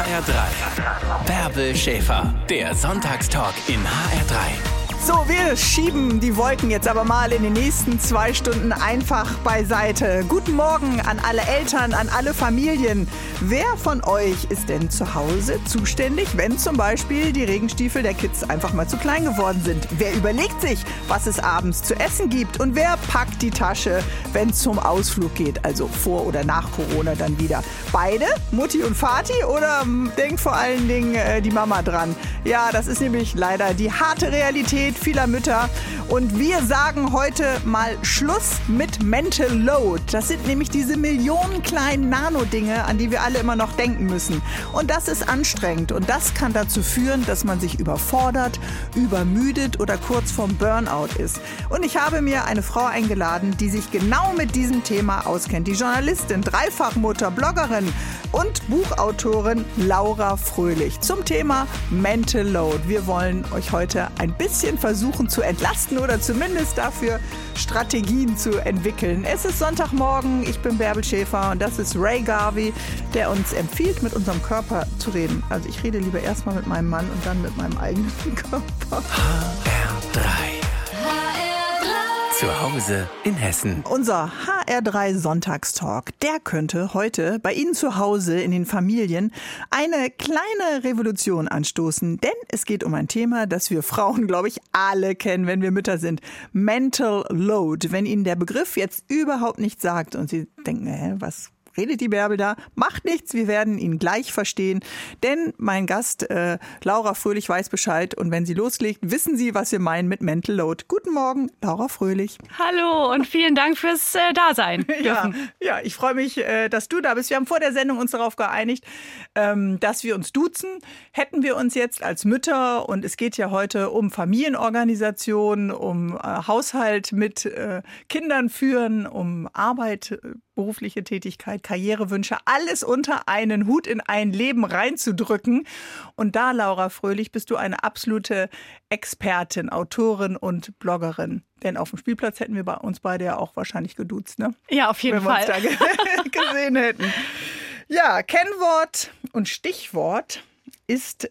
HR3. Bärbel Schäfer, der Sonntagstalk in HR3. So, wir schieben die Wolken jetzt aber mal in den nächsten 2 Stunden einfach beiseite. Guten Morgen an alle Eltern, an alle Familien. Wer von euch ist denn zu Hause zuständig, wenn zum Beispiel die Regenstiefel der Kids einfach mal zu klein geworden sind? Wer überlegt sich, was es abends zu essen gibt? Und wer packt die Tasche, wenn es zum Ausflug geht? Also vor oder nach Corona dann wieder. Beide? Mutti und Vati? Oder denkt vor allen Dingen die Mama dran? Ja, das ist nämlich leider die harte Realität vieler Mütter. Und wir sagen heute mal Schluss mit Mental Load. Das sind nämlich diese Millionen kleinen Nano-Dinge, an die wir alle immer noch denken müssen. Und das ist anstrengend. Und das kann dazu führen, dass man sich überfordert, übermüdet oder kurz vorm Burnout ist. Und ich habe mir eine Frau eingeladen, die sich genau mit diesem Thema auskennt. Die Journalistin, Dreifachmutter, Bloggerin und Buchautorin Laura Fröhlich zum Thema Mental Load. Wir wollen euch heute ein bisschen versuchen zu entlasten oder zumindest dafür Strategien zu entwickeln. Es ist Sonntagmorgen, ich bin Bärbel Schäfer und das ist Ray Garvey, der uns empfiehlt, mit unserem Körper zu reden. Also ich rede lieber erstmal mit meinem Mann und dann mit meinem eigenen Körper. HR3. Zu Hause in Hessen. Unser HR3 Sonntagstalk, der könnte heute bei Ihnen zu Hause in den Familien eine kleine Revolution anstoßen. Denn es geht um ein Thema, das wir Frauen, glaube ich, alle kennen, wenn wir Mütter sind. Mental Load. Wenn Ihnen der Begriff jetzt überhaupt nichts sagt und Sie denken, was redet die Bärbel da? Macht nichts, wir werden ihn gleich verstehen. Denn mein Gast Laura Fröhlich weiß Bescheid. Und wenn sie loslegt, wissen Sie, was wir meinen mit Mental Load. Guten Morgen, Laura Fröhlich. Hallo und vielen Dank fürs Dasein. Ja, ich freue mich, dass du da bist. Wir haben vor der Sendung uns darauf geeinigt, dass wir uns duzen. Hätten wir uns jetzt als Mütter, und es geht ja heute um Familienorganisation, um Haushalt mit Kindern führen, um Arbeit, berufliche Tätigkeit, Karrierewünsche, alles unter einen Hut in ein Leben reinzudrücken. Und da, Laura Fröhlich, bist du eine absolute Expertin, Autorin und Bloggerin. Denn auf dem Spielplatz hätten wir bei uns beide ja auch wahrscheinlich geduzt, ne? Ja, auf jeden Fall. Wenn wir uns da gesehen hätten. Ja, Kennwort und Stichwort ist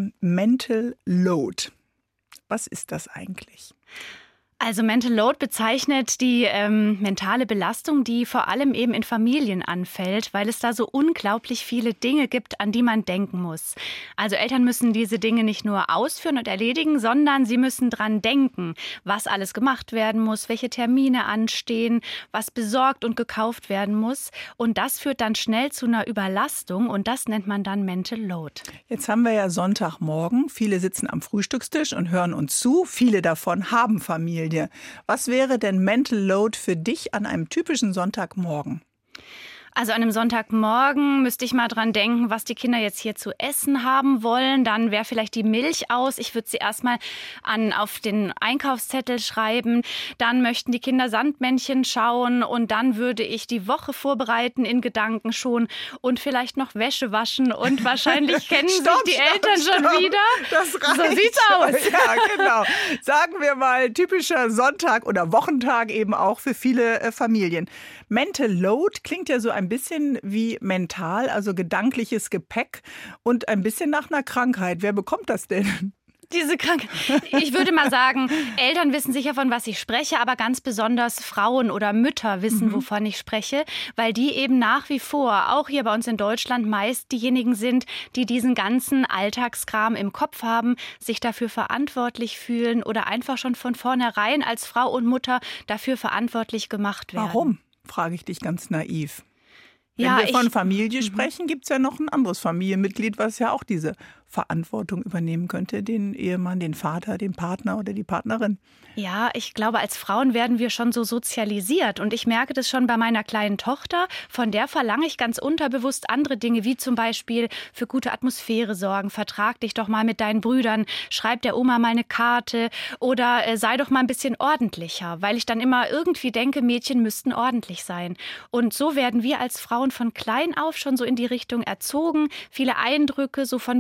Mental Load. Was ist das eigentlich? Also Mental Load bezeichnet die mentale Belastung, die vor allem eben in Familien anfällt, weil es da so unglaublich viele Dinge gibt, an die man denken muss. Also Eltern müssen diese Dinge nicht nur ausführen und erledigen, sondern sie müssen dran denken, was alles gemacht werden muss, welche Termine anstehen, was besorgt und gekauft werden muss. Und das führt dann schnell zu einer Überlastung und das nennt man dann Mental Load. Jetzt haben wir ja Sonntagmorgen. Viele sitzen am Frühstückstisch und hören uns zu. Viele davon haben Familie. Was wäre denn Mental Load für dich an einem typischen Sonntagmorgen? Also an einem Sonntagmorgen müsste ich mal dran denken, was die Kinder jetzt hier zu essen haben wollen. Dann wäre vielleicht die Milch aus. Ich würde sie erstmal auf den Einkaufszettel schreiben. Dann möchten die Kinder Sandmännchen schauen und dann würde ich die Woche vorbereiten in Gedanken schon und vielleicht noch Wäsche waschen und wahrscheinlich kennen sich die Eltern schon wieder. Das reicht. So sieht's aus. Ja, genau. Sagen wir mal typischer Sonntag oder Wochentag eben auch für viele Familien. Mental Load klingt ja so ein bisschen wie mental, also gedankliches Gepäck und ein bisschen nach einer Krankheit. Wer bekommt das denn? Diese Krankheit. Ich würde mal sagen, Eltern wissen sicher, von was ich spreche, aber ganz besonders Frauen oder Mütter wissen, wovon ich spreche, weil die eben nach wie vor, auch hier bei uns in Deutschland, meist diejenigen sind, die diesen ganzen Alltagskram im Kopf haben, sich dafür verantwortlich fühlen oder einfach schon von vornherein als Frau und Mutter dafür verantwortlich gemacht werden. Warum? Frage ich dich ganz naiv. Wenn wir von Familie sprechen, gibt es ja noch ein anderes Familienmitglied, was ja auch diese Verantwortung übernehmen könnte, den Ehemann, den Vater, den Partner oder die Partnerin. Ja, ich glaube, als Frauen werden wir schon so sozialisiert. Und ich merke das schon bei meiner kleinen Tochter. Von der verlange ich ganz unterbewusst andere Dinge, wie zum Beispiel für gute Atmosphäre sorgen. Vertrag dich doch mal mit deinen Brüdern. Schreib der Oma mal eine Karte. Oder sei doch mal ein bisschen ordentlicher. Weil ich dann immer irgendwie denke, Mädchen müssten ordentlich sein. Und so werden wir als Frauen von klein auf schon so in die Richtung erzogen. Viele Eindrücke so von Werbung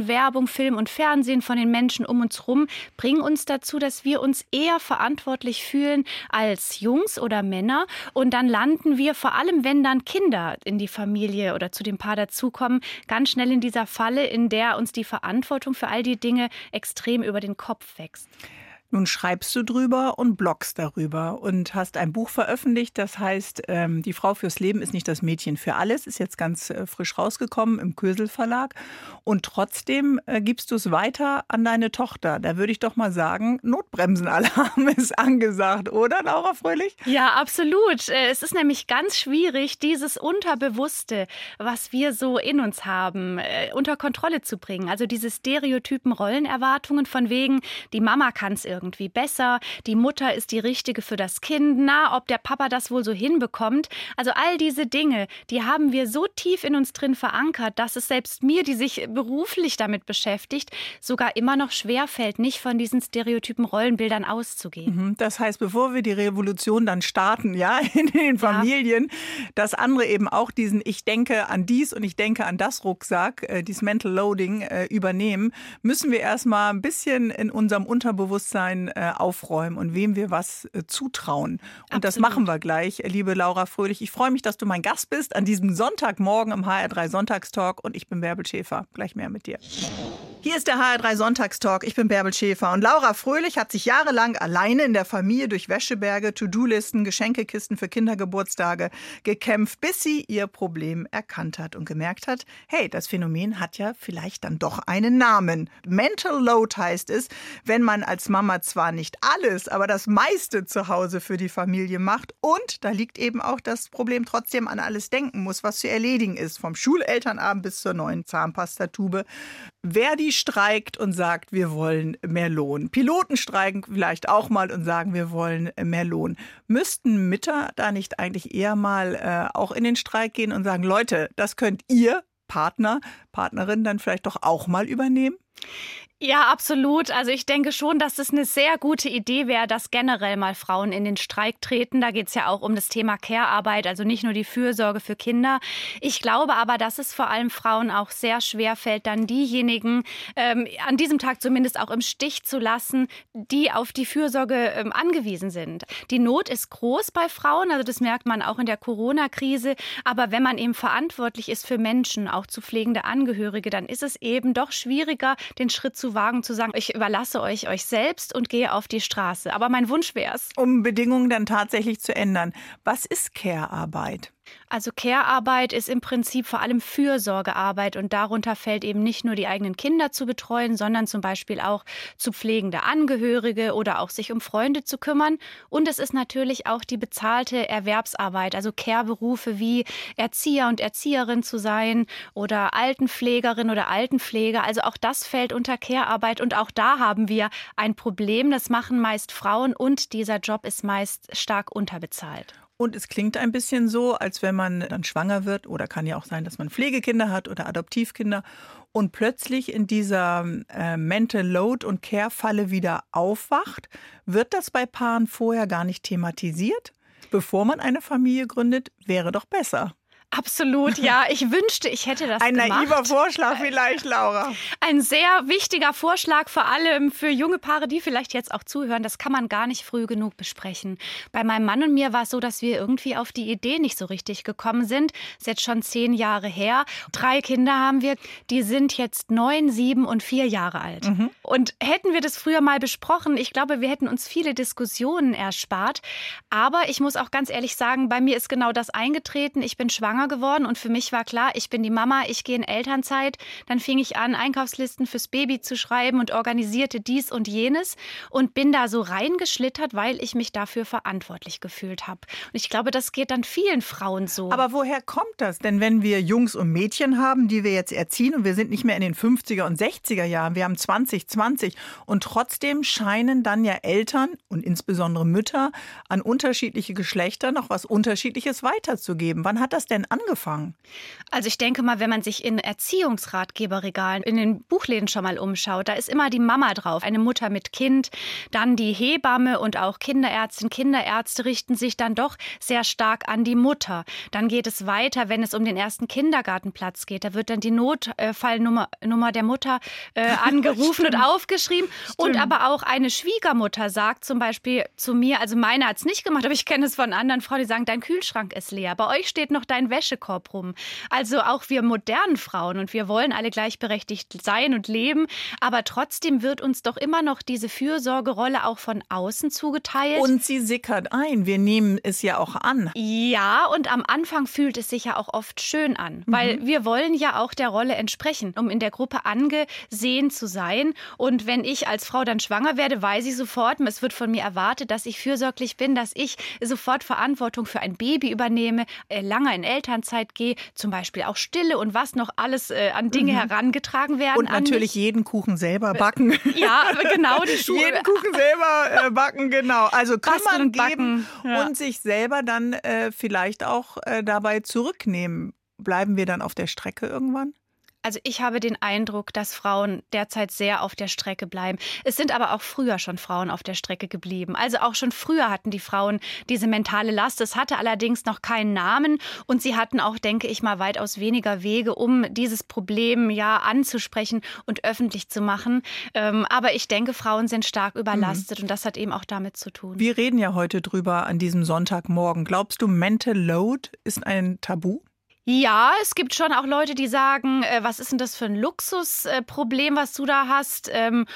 Werbung, Film und Fernsehen, von den Menschen um uns rum, bringen uns dazu, dass wir uns eher verantwortlich fühlen als Jungs oder Männer. Und dann landen wir, vor allem wenn dann Kinder in die Familie oder zu dem Paar dazukommen, ganz schnell in dieser Falle, in der uns die Verantwortung für all die Dinge extrem über den Kopf wächst. Nun schreibst du drüber und bloggst darüber und hast ein Buch veröffentlicht, das heißt, Die Frau fürs Leben ist nicht das Mädchen für alles, ist jetzt ganz frisch rausgekommen im Kösel Verlag. Und trotzdem gibst du es weiter an deine Tochter. Da würde ich doch mal sagen, Notbremsenalarm ist angesagt, oder Laura Fröhlich? Ja, absolut. Es ist nämlich ganz schwierig, dieses Unterbewusste, was wir so in uns haben, unter Kontrolle zu bringen. Also diese stereotypen Rollenerwartungen von wegen, die Mama kann es irgendwie besser, die Mutter ist die Richtige für das Kind, ob der Papa das wohl so hinbekommt. Also all diese Dinge, die haben wir so tief in uns drin verankert, dass es selbst mir, die sich beruflich damit beschäftigt, sogar immer noch schwerfällt, nicht von diesen stereotypen Rollenbildern auszugehen. Das heißt, bevor wir die Revolution dann starten, ja, in den Familien, dass andere eben auch diesen Ich denke an dies und ich denke an das Rucksack, dieses Mental Loading übernehmen, müssen wir erstmal ein bisschen in unserem Unterbewusstsein aufräumen und wem wir was zutrauen. Und Absolut. Das machen wir gleich, liebe Laura Fröhlich. Ich freue mich, dass du mein Gast bist an diesem Sonntagmorgen im HR3 Sonntagstalk und ich bin Bärbel Schäfer. Gleich mehr mit dir. Hier ist der HR3 Sonntagstalk. Ich bin Bärbel Schäfer und Laura Fröhlich hat sich jahrelang alleine in der Familie durch Wäscheberge, To-Do-Listen, Geschenkekisten für Kindergeburtstage gekämpft, bis sie ihr Problem erkannt hat und gemerkt hat, hey, das Phänomen hat ja vielleicht dann doch einen Namen. Mental Load heißt es, wenn man als Mama zwar nicht alles, aber das meiste zu Hause für die Familie macht und da liegt eben auch das Problem, trotzdem an alles denken muss, was zu erledigen ist, vom Schulelternabend bis zur neuen Zahnpastatube. Verdi streikt und sagt, wir wollen mehr Lohn. Piloten streiken vielleicht auch mal und sagen, wir wollen mehr Lohn. Müssten Mütter da nicht eigentlich eher mal auch in den Streik gehen und sagen, Leute, das könnt ihr, Partner, Partnerin, dann vielleicht doch auch mal übernehmen? Ja, absolut. Also ich denke schon, dass es eine sehr gute Idee wäre, dass generell mal Frauen in den Streik treten. Da geht es ja auch um das Thema Care-Arbeit, also nicht nur die Fürsorge für Kinder. Ich glaube aber, dass es vor allem Frauen auch sehr schwer fällt, dann diejenigen an diesem Tag zumindest auch im Stich zu lassen, die auf die Fürsorge angewiesen sind. Die Not ist groß bei Frauen, also das merkt man auch in der Corona-Krise. Aber wenn man eben verantwortlich ist für Menschen, auch zu pflegende Angehörige, dann ist es eben doch schwieriger, den Schritt zu wagen, zu sagen, ich überlasse euch selbst und gehe auf die Straße. Aber mein Wunsch wäre es. Um Bedingungen dann tatsächlich zu ändern. Was ist Care-Arbeit? Also Care-Arbeit ist im Prinzip vor allem Fürsorgearbeit und darunter fällt eben nicht nur die eigenen Kinder zu betreuen, sondern zum Beispiel auch zu pflegende Angehörige oder auch sich um Freunde zu kümmern. Und es ist natürlich auch die bezahlte Erwerbsarbeit, also Care-Berufe wie Erzieher und Erzieherin zu sein oder Altenpflegerin oder Altenpfleger. Also auch das fällt unter Care-Arbeit und auch da haben wir ein Problem. Das machen meist Frauen und dieser Job ist meist stark unterbezahlt. Und es klingt ein bisschen so, als wenn man dann schwanger wird oder kann ja auch sein, dass man Pflegekinder hat oder Adoptivkinder und plötzlich in dieser Mental Load und Care-Falle wieder aufwacht. Wird das bei Paaren vorher gar nicht thematisiert? Bevor man eine Familie gründet, wäre doch besser. Absolut, ja. Ich wünschte, ich hätte das gemacht. Ein naiver Vorschlag vielleicht, Laura. Ein sehr wichtiger Vorschlag, vor allem für junge Paare, die vielleicht jetzt auch zuhören. Das kann man gar nicht früh genug besprechen. Bei meinem Mann und mir war es so, dass wir irgendwie auf die Idee nicht so richtig gekommen sind. Das ist jetzt schon 10 Jahre her. 3 Kinder haben wir. Die sind jetzt 9, 7 und 4 Jahre alt. Und hätten wir das früher mal besprochen, ich glaube, wir hätten uns viele Diskussionen erspart. Aber ich muss auch ganz ehrlich sagen, bei mir ist genau das eingetreten. Ich bin schwanger geworden und für mich war klar, ich bin die Mama, ich gehe in Elternzeit. Dann fing ich an, Einkaufslisten fürs Baby zu schreiben und organisierte dies und jenes und bin da so reingeschlittert, weil ich mich dafür verantwortlich gefühlt habe. Und ich glaube, das geht dann vielen Frauen so. Aber woher kommt das? Denn wenn wir Jungs und Mädchen haben, die wir jetzt erziehen und wir sind nicht mehr in den 50er und 60er Jahren, wir haben 2020 und trotzdem scheinen dann ja Eltern und insbesondere Mütter an unterschiedliche Geschlechter noch was Unterschiedliches weiterzugeben. Wann hat das denn angefangen? Also ich denke mal, wenn man sich in Erziehungsratgeberregalen in den Buchläden schon mal umschaut, da ist immer die Mama drauf, eine Mutter mit Kind, dann die Hebamme und auch Kinderärztin, Kinderärzte richten sich dann doch sehr stark an die Mutter. Dann geht es weiter, wenn es um den ersten Kindergartenplatz geht, da wird dann die Notfallnummer der Mutter angerufen und aufgeschrieben. Stimmt. Und aber auch eine Schwiegermutter sagt zum Beispiel zu mir, also meine hat es nicht gemacht, aber ich kenne es von anderen Frauen, die sagen, dein Kühlschrank ist leer, bei euch steht noch dein Wäschekorb rum. Also auch wir modernen Frauen und wir wollen alle gleichberechtigt sein und leben, aber trotzdem wird uns doch immer noch diese Fürsorgerolle auch von außen zugeteilt. Und sie sickert ein, wir nehmen es ja auch an. Ja, und am Anfang fühlt es sich ja auch oft schön an, weil wir wollen ja auch der Rolle entsprechen, um in der Gruppe angesehen zu sein. Und wenn ich als Frau dann schwanger werde, weiß ich sofort, es wird von mir erwartet, dass ich fürsorglich bin, dass ich sofort Verantwortung für ein Baby übernehme, lange in Elternzeit gehe, zum Beispiel auch Stille und was noch alles an Dinge herangetragen werden. Und natürlich jeden Kuchen selber backen. Ja, genau. Die Schuhe. Jeden Kuchen selber backen, genau. Also kümmern, geben und sich selber dann vielleicht auch dabei zurücknehmen. Bleiben wir dann auf der Strecke irgendwann? Also ich habe den Eindruck, dass Frauen derzeit sehr auf der Strecke bleiben. Es sind aber auch früher schon Frauen auf der Strecke geblieben. Also auch schon früher hatten die Frauen diese mentale Last. Es hatte allerdings noch keinen Namen und sie hatten auch, denke ich mal, weitaus weniger Wege, um dieses Problem ja anzusprechen und öffentlich zu machen. Aber ich denke, Frauen sind stark überlastet und das hat eben auch damit zu tun. Wir reden ja heute drüber an diesem Sonntagmorgen. Glaubst du, Mental Load ist ein Tabu? Ja, es gibt schon auch Leute, die sagen, was ist denn das für ein Luxusproblem, was du da hast?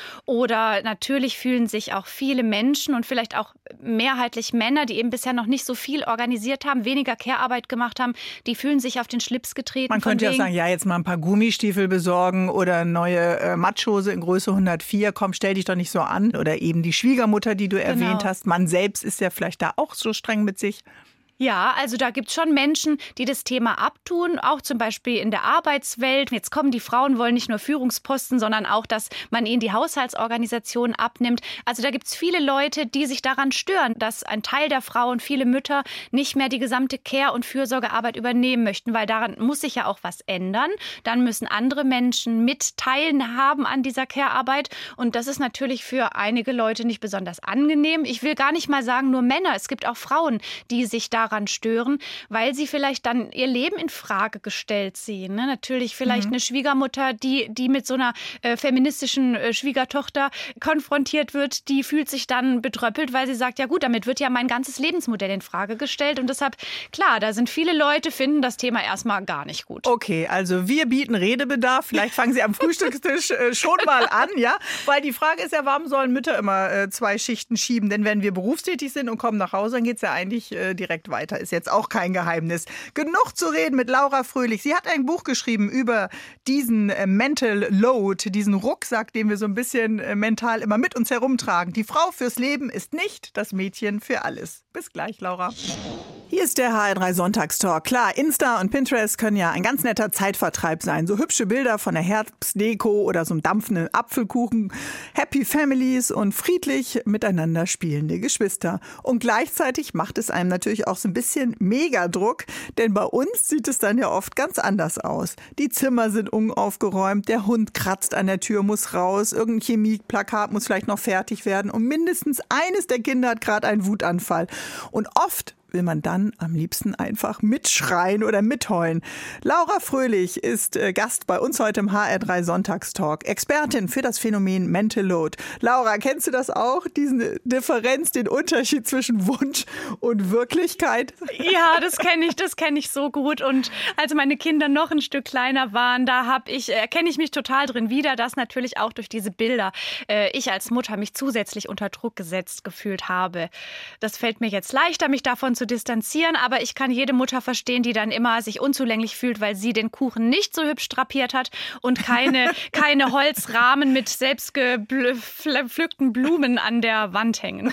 Oder natürlich fühlen sich auch viele Menschen und vielleicht auch mehrheitlich Männer, die eben bisher noch nicht so viel organisiert haben, weniger Care-Arbeit gemacht haben, die fühlen sich auf den Schlips getreten. Man könnte ja sagen, ja, jetzt mal ein paar Gummistiefel besorgen oder neue Matschhose in Größe 104. Komm, stell dich doch nicht so an. Oder eben die Schwiegermutter, die du erwähnt hast. Man selbst ist ja vielleicht da auch so streng mit sich. Ja, also da gibt's schon Menschen, die das Thema abtun, auch zum Beispiel in der Arbeitswelt. Jetzt kommen die Frauen, wollen nicht nur Führungsposten, sondern auch, dass man ihnen die Haushaltsorganisation abnimmt. Also da gibt's viele Leute, die sich daran stören, dass ein Teil der Frauen, viele Mütter, nicht mehr die gesamte Care- und Fürsorgearbeit übernehmen möchten, weil daran muss sich ja auch was ändern. Dann müssen andere Menschen mit teilhaben an dieser Care-Arbeit und das ist natürlich für einige Leute nicht besonders angenehm. Ich will gar nicht mal sagen, nur Männer. Es gibt auch Frauen, die sich daran stören, weil sie vielleicht dann ihr Leben in Frage gestellt sehen. Ne? Natürlich vielleicht eine Schwiegermutter, die mit so einer feministischen Schwiegertochter konfrontiert wird, die fühlt sich dann bedröppelt, weil sie sagt, ja gut, damit wird ja mein ganzes Lebensmodell in Frage gestellt. Und deshalb, klar, da sind viele Leute, finden das Thema erstmal gar nicht gut. Okay, also wir bieten Redebedarf. Vielleicht fangen Sie am Frühstückstisch schon mal an, ja? Weil die Frage ist ja, warum sollen Mütter immer 2 Schichten schieben? Denn wenn wir berufstätig sind und kommen nach Hause, dann geht es ja eigentlich direkt weiter. Ist jetzt auch kein Geheimnis. Genug zu reden mit Laura Fröhlich. Sie hat ein Buch geschrieben über diesen Mental Load, diesen Rucksack, den wir so ein bisschen mental immer mit uns herumtragen. Die Frau fürs Leben ist nicht das Mädchen für alles. Bis gleich, Laura. Hier ist der HR3 Sonntagstalk. Klar, Insta und Pinterest können ja ein ganz netter Zeitvertreib sein. So hübsche Bilder von der Herbstdeko oder so einem dampfenden Apfelkuchen. Happy Families und friedlich miteinander spielende Geschwister. Und gleichzeitig macht es einem natürlich auch so ein bisschen Megadruck, denn bei uns sieht es dann ja oft ganz anders aus. Die Zimmer sind unaufgeräumt, der Hund kratzt an der Tür, muss raus, irgendein Chemieplakat muss vielleicht noch fertig werden und mindestens eines der Kinder hat gerade einen Wutanfall. Und oft will man dann am liebsten einfach mitschreien oder mitheulen. Laura Fröhlich ist Gast bei uns heute im HR3 Sonntagstalk. Expertin für das Phänomen Mental Load. Laura, kennst du das auch? Diese Differenz, den Unterschied zwischen Wunsch und Wirklichkeit? Ja, das kenne ich so gut. Und als meine Kinder noch ein Stück kleiner waren, da erkenne ich mich total drin wieder, dass natürlich auch durch diese Bilder ich als Mutter mich zusätzlich unter Druck gesetzt gefühlt habe. Das fällt mir jetzt leichter, mich davon zu distanzieren, aber ich kann jede Mutter verstehen, die dann immer sich unzulänglich fühlt, weil sie den Kuchen nicht so hübsch drapiert hat und keine Holzrahmen mit selbst gepflückten Blumen an der Wand hängen.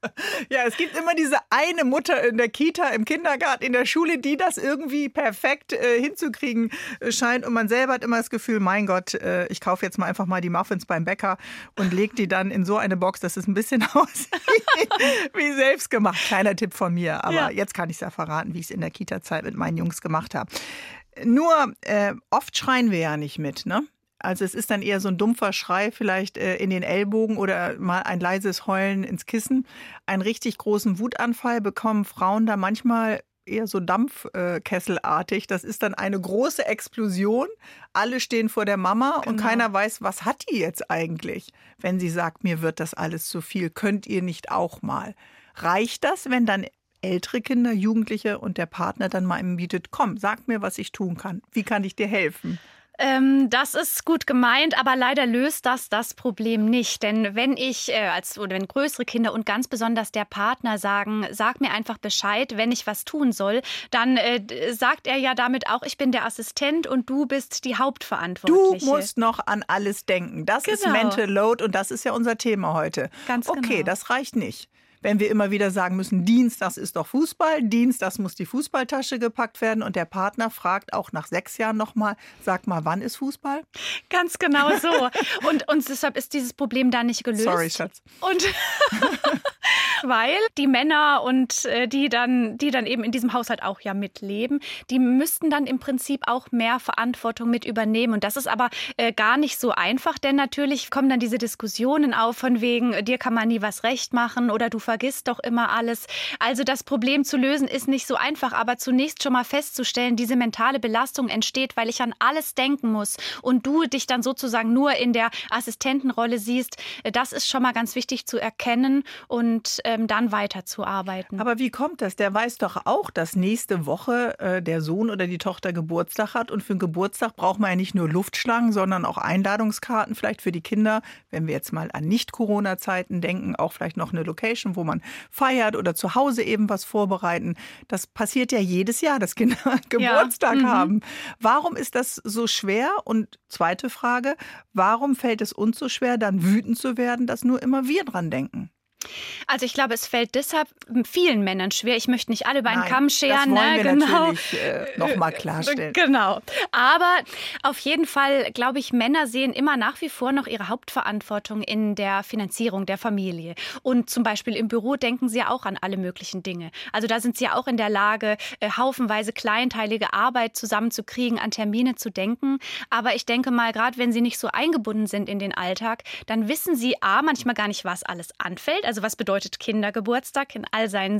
Ja, es gibt immer diese eine Mutter in der Kita, im Kindergarten, in der Schule, die das irgendwie perfekt hinzukriegen scheint. Und man selber hat immer das Gefühl, mein Gott, ich kaufe jetzt mal einfach mal die Muffins beim Bäcker und lege die dann in so eine Box, dass es ein bisschen aussieht wie selbst gemacht. Kleiner Tipp von mir. Aber jetzt kann ich es ja verraten, wie ich es in der Kita-Zeit mit meinen Jungs gemacht habe. Nur oft schreien wir ja nicht mit, ne? Also es ist dann eher so ein dumpfer Schrei vielleicht in den Ellbogen oder mal ein leises Heulen ins Kissen. Einen richtig großen Wutanfall bekommen Frauen da manchmal eher so dampfkesselartig. Das ist dann eine große Explosion. Alle stehen vor der Mama und keiner weiß, was hat die jetzt eigentlich? Wenn sie sagt, mir wird das alles zu viel, könnt ihr nicht auch mal? Reicht das, wenn dann ältere Kinder, Jugendliche und der Partner dann mal ihm bietet, komm, sag mir, was ich tun kann. Wie kann ich dir helfen? Das ist gut gemeint, aber leider löst das Problem nicht. Denn wenn wenn größere Kinder und ganz besonders der Partner sagen, sag mir einfach Bescheid, wenn ich was tun soll, dann sagt er ja damit auch, ich bin der Assistent und du bist die Hauptverantwortliche. Du musst noch an alles denken. Das ist Mental Load und das ist ja unser Thema heute. Ganz genau. Okay, das reicht nicht. Wenn wir immer wieder sagen müssen, Dienstags ist doch Fußball, Dienstags muss die Fußballtasche gepackt werden und der Partner fragt auch nach 6 Jahren nochmal, sag mal, wann ist Fußball? Ganz genau so. Und deshalb ist dieses Problem da nicht gelöst. Sorry, Schatz. Und weil die Männer und die dann eben in diesem Haushalt auch ja mitleben, die müssten dann im Prinzip auch mehr Verantwortung mit übernehmen. Und das ist aber gar nicht so einfach, denn natürlich kommen dann diese Diskussionen auf von wegen, dir kann man nie was recht machen oder du vergisst doch immer alles. Also das Problem zu lösen ist nicht so einfach, aber zunächst schon mal festzustellen, diese mentale Belastung entsteht, weil ich an alles denken muss und du dich dann sozusagen nur in der Assistentenrolle siehst. Das ist schon mal ganz wichtig zu erkennen und dann weiterzuarbeiten. Aber wie kommt das? Der weiß doch auch, dass nächste Woche der Sohn oder die Tochter Geburtstag hat und für einen Geburtstag braucht man ja nicht nur Luftschlangen, sondern auch Einladungskarten vielleicht für die Kinder. Wenn wir jetzt mal an Nicht-Corona-Zeiten denken, auch vielleicht noch eine Location, wo man feiert oder zu Hause eben was vorbereiten. Das passiert ja jedes Jahr, dass Kinder Geburtstag haben. Warum ist das so schwer? Und zweite Frage, warum fällt es uns so schwer, dann wütend zu werden, dass nur immer wir dran denken? Also ich glaube, es fällt deshalb vielen Männern schwer. Ich möchte nicht alle über einen Kamm scheren. Das wollen wir natürlich nochmal klarstellen. Genau. Aber auf jeden Fall, glaube ich, Männer sehen immer nach wie vor noch ihre Hauptverantwortung in der Finanzierung der Familie. Und zum Beispiel im Büro denken sie ja auch an alle möglichen Dinge. Also da sind sie ja auch in der Lage, haufenweise kleinteilige Arbeit zusammenzukriegen, an Termine zu denken. Aber ich denke mal, gerade wenn sie nicht so eingebunden sind in den Alltag, dann wissen sie manchmal gar nicht, was alles anfällt. Also was bedeutet Kindergeburtstag in all seinen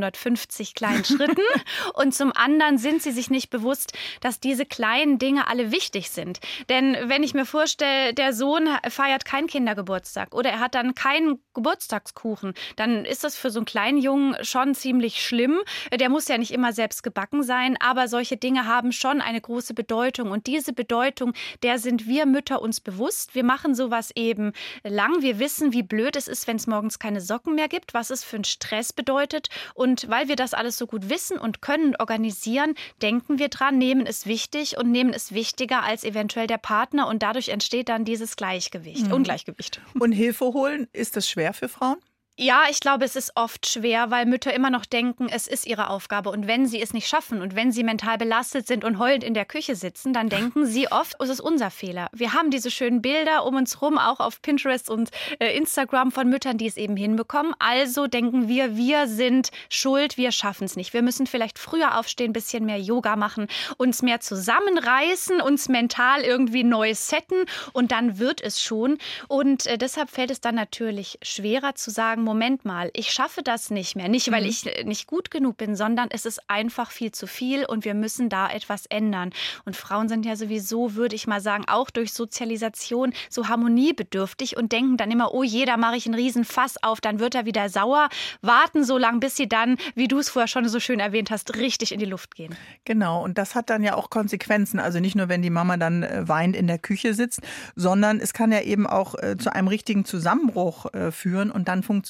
750 kleinen Schritten? Und zum anderen sind sie sich nicht bewusst, dass diese kleinen Dinge alle wichtig sind. Denn wenn ich mir vorstelle, der Sohn feiert keinen Kindergeburtstag oder er hat dann keinen Geburtstagskuchen, dann ist das für so einen kleinen Jungen schon ziemlich schlimm. Der muss ja nicht immer selbst gebacken sein, aber solche Dinge haben schon eine große Bedeutung. Und diese Bedeutung, der sind wir Mütter uns bewusst. Wir machen sowas eben lang. Wir wissen, wie blöd es ist, wenn es morgens keine Socken mehr gibt, was es für einen Stress bedeutet. Und weil wir das alles so gut wissen und können und organisieren, denken wir dran, nehmen es wichtig und nehmen es wichtiger als eventuell der Partner. Und dadurch entsteht dann dieses Ungleichgewicht. Und Hilfe holen, ist das schwer für Frauen? Ja, ich glaube, es ist oft schwer, weil Mütter immer noch denken, es ist ihre Aufgabe. Und wenn sie es nicht schaffen und wenn sie mental belastet sind und heulend in der Küche sitzen, dann denken sie oft, es ist unser Fehler. Wir haben diese schönen Bilder um uns rum, auch auf Pinterest und Instagram von Müttern, die es eben hinbekommen. Also denken wir sind schuld, wir schaffen es nicht. Wir müssen vielleicht früher aufstehen, ein bisschen mehr Yoga machen, uns mehr zusammenreißen, uns mental irgendwie neu setten und dann wird es schon. Und deshalb fällt es dann natürlich schwerer zu sagen, Moment mal, ich schaffe das nicht mehr. Nicht, weil ich nicht gut genug bin, sondern es ist einfach viel zu viel und wir müssen da etwas ändern. Und Frauen sind ja sowieso, würde ich mal sagen, auch durch Sozialisation so harmoniebedürftig und denken dann immer, oh je, da mache ich einen riesen Fass auf, dann wird er wieder sauer. Warten so lange, bis sie dann, wie du es vorher schon so schön erwähnt hast, richtig in die Luft gehen. Genau, und das hat dann ja auch Konsequenzen. Also nicht nur, wenn die Mama dann weinend in der Küche sitzt, sondern es kann ja eben auch zu einem richtigen Zusammenbruch führen und dann funktioniert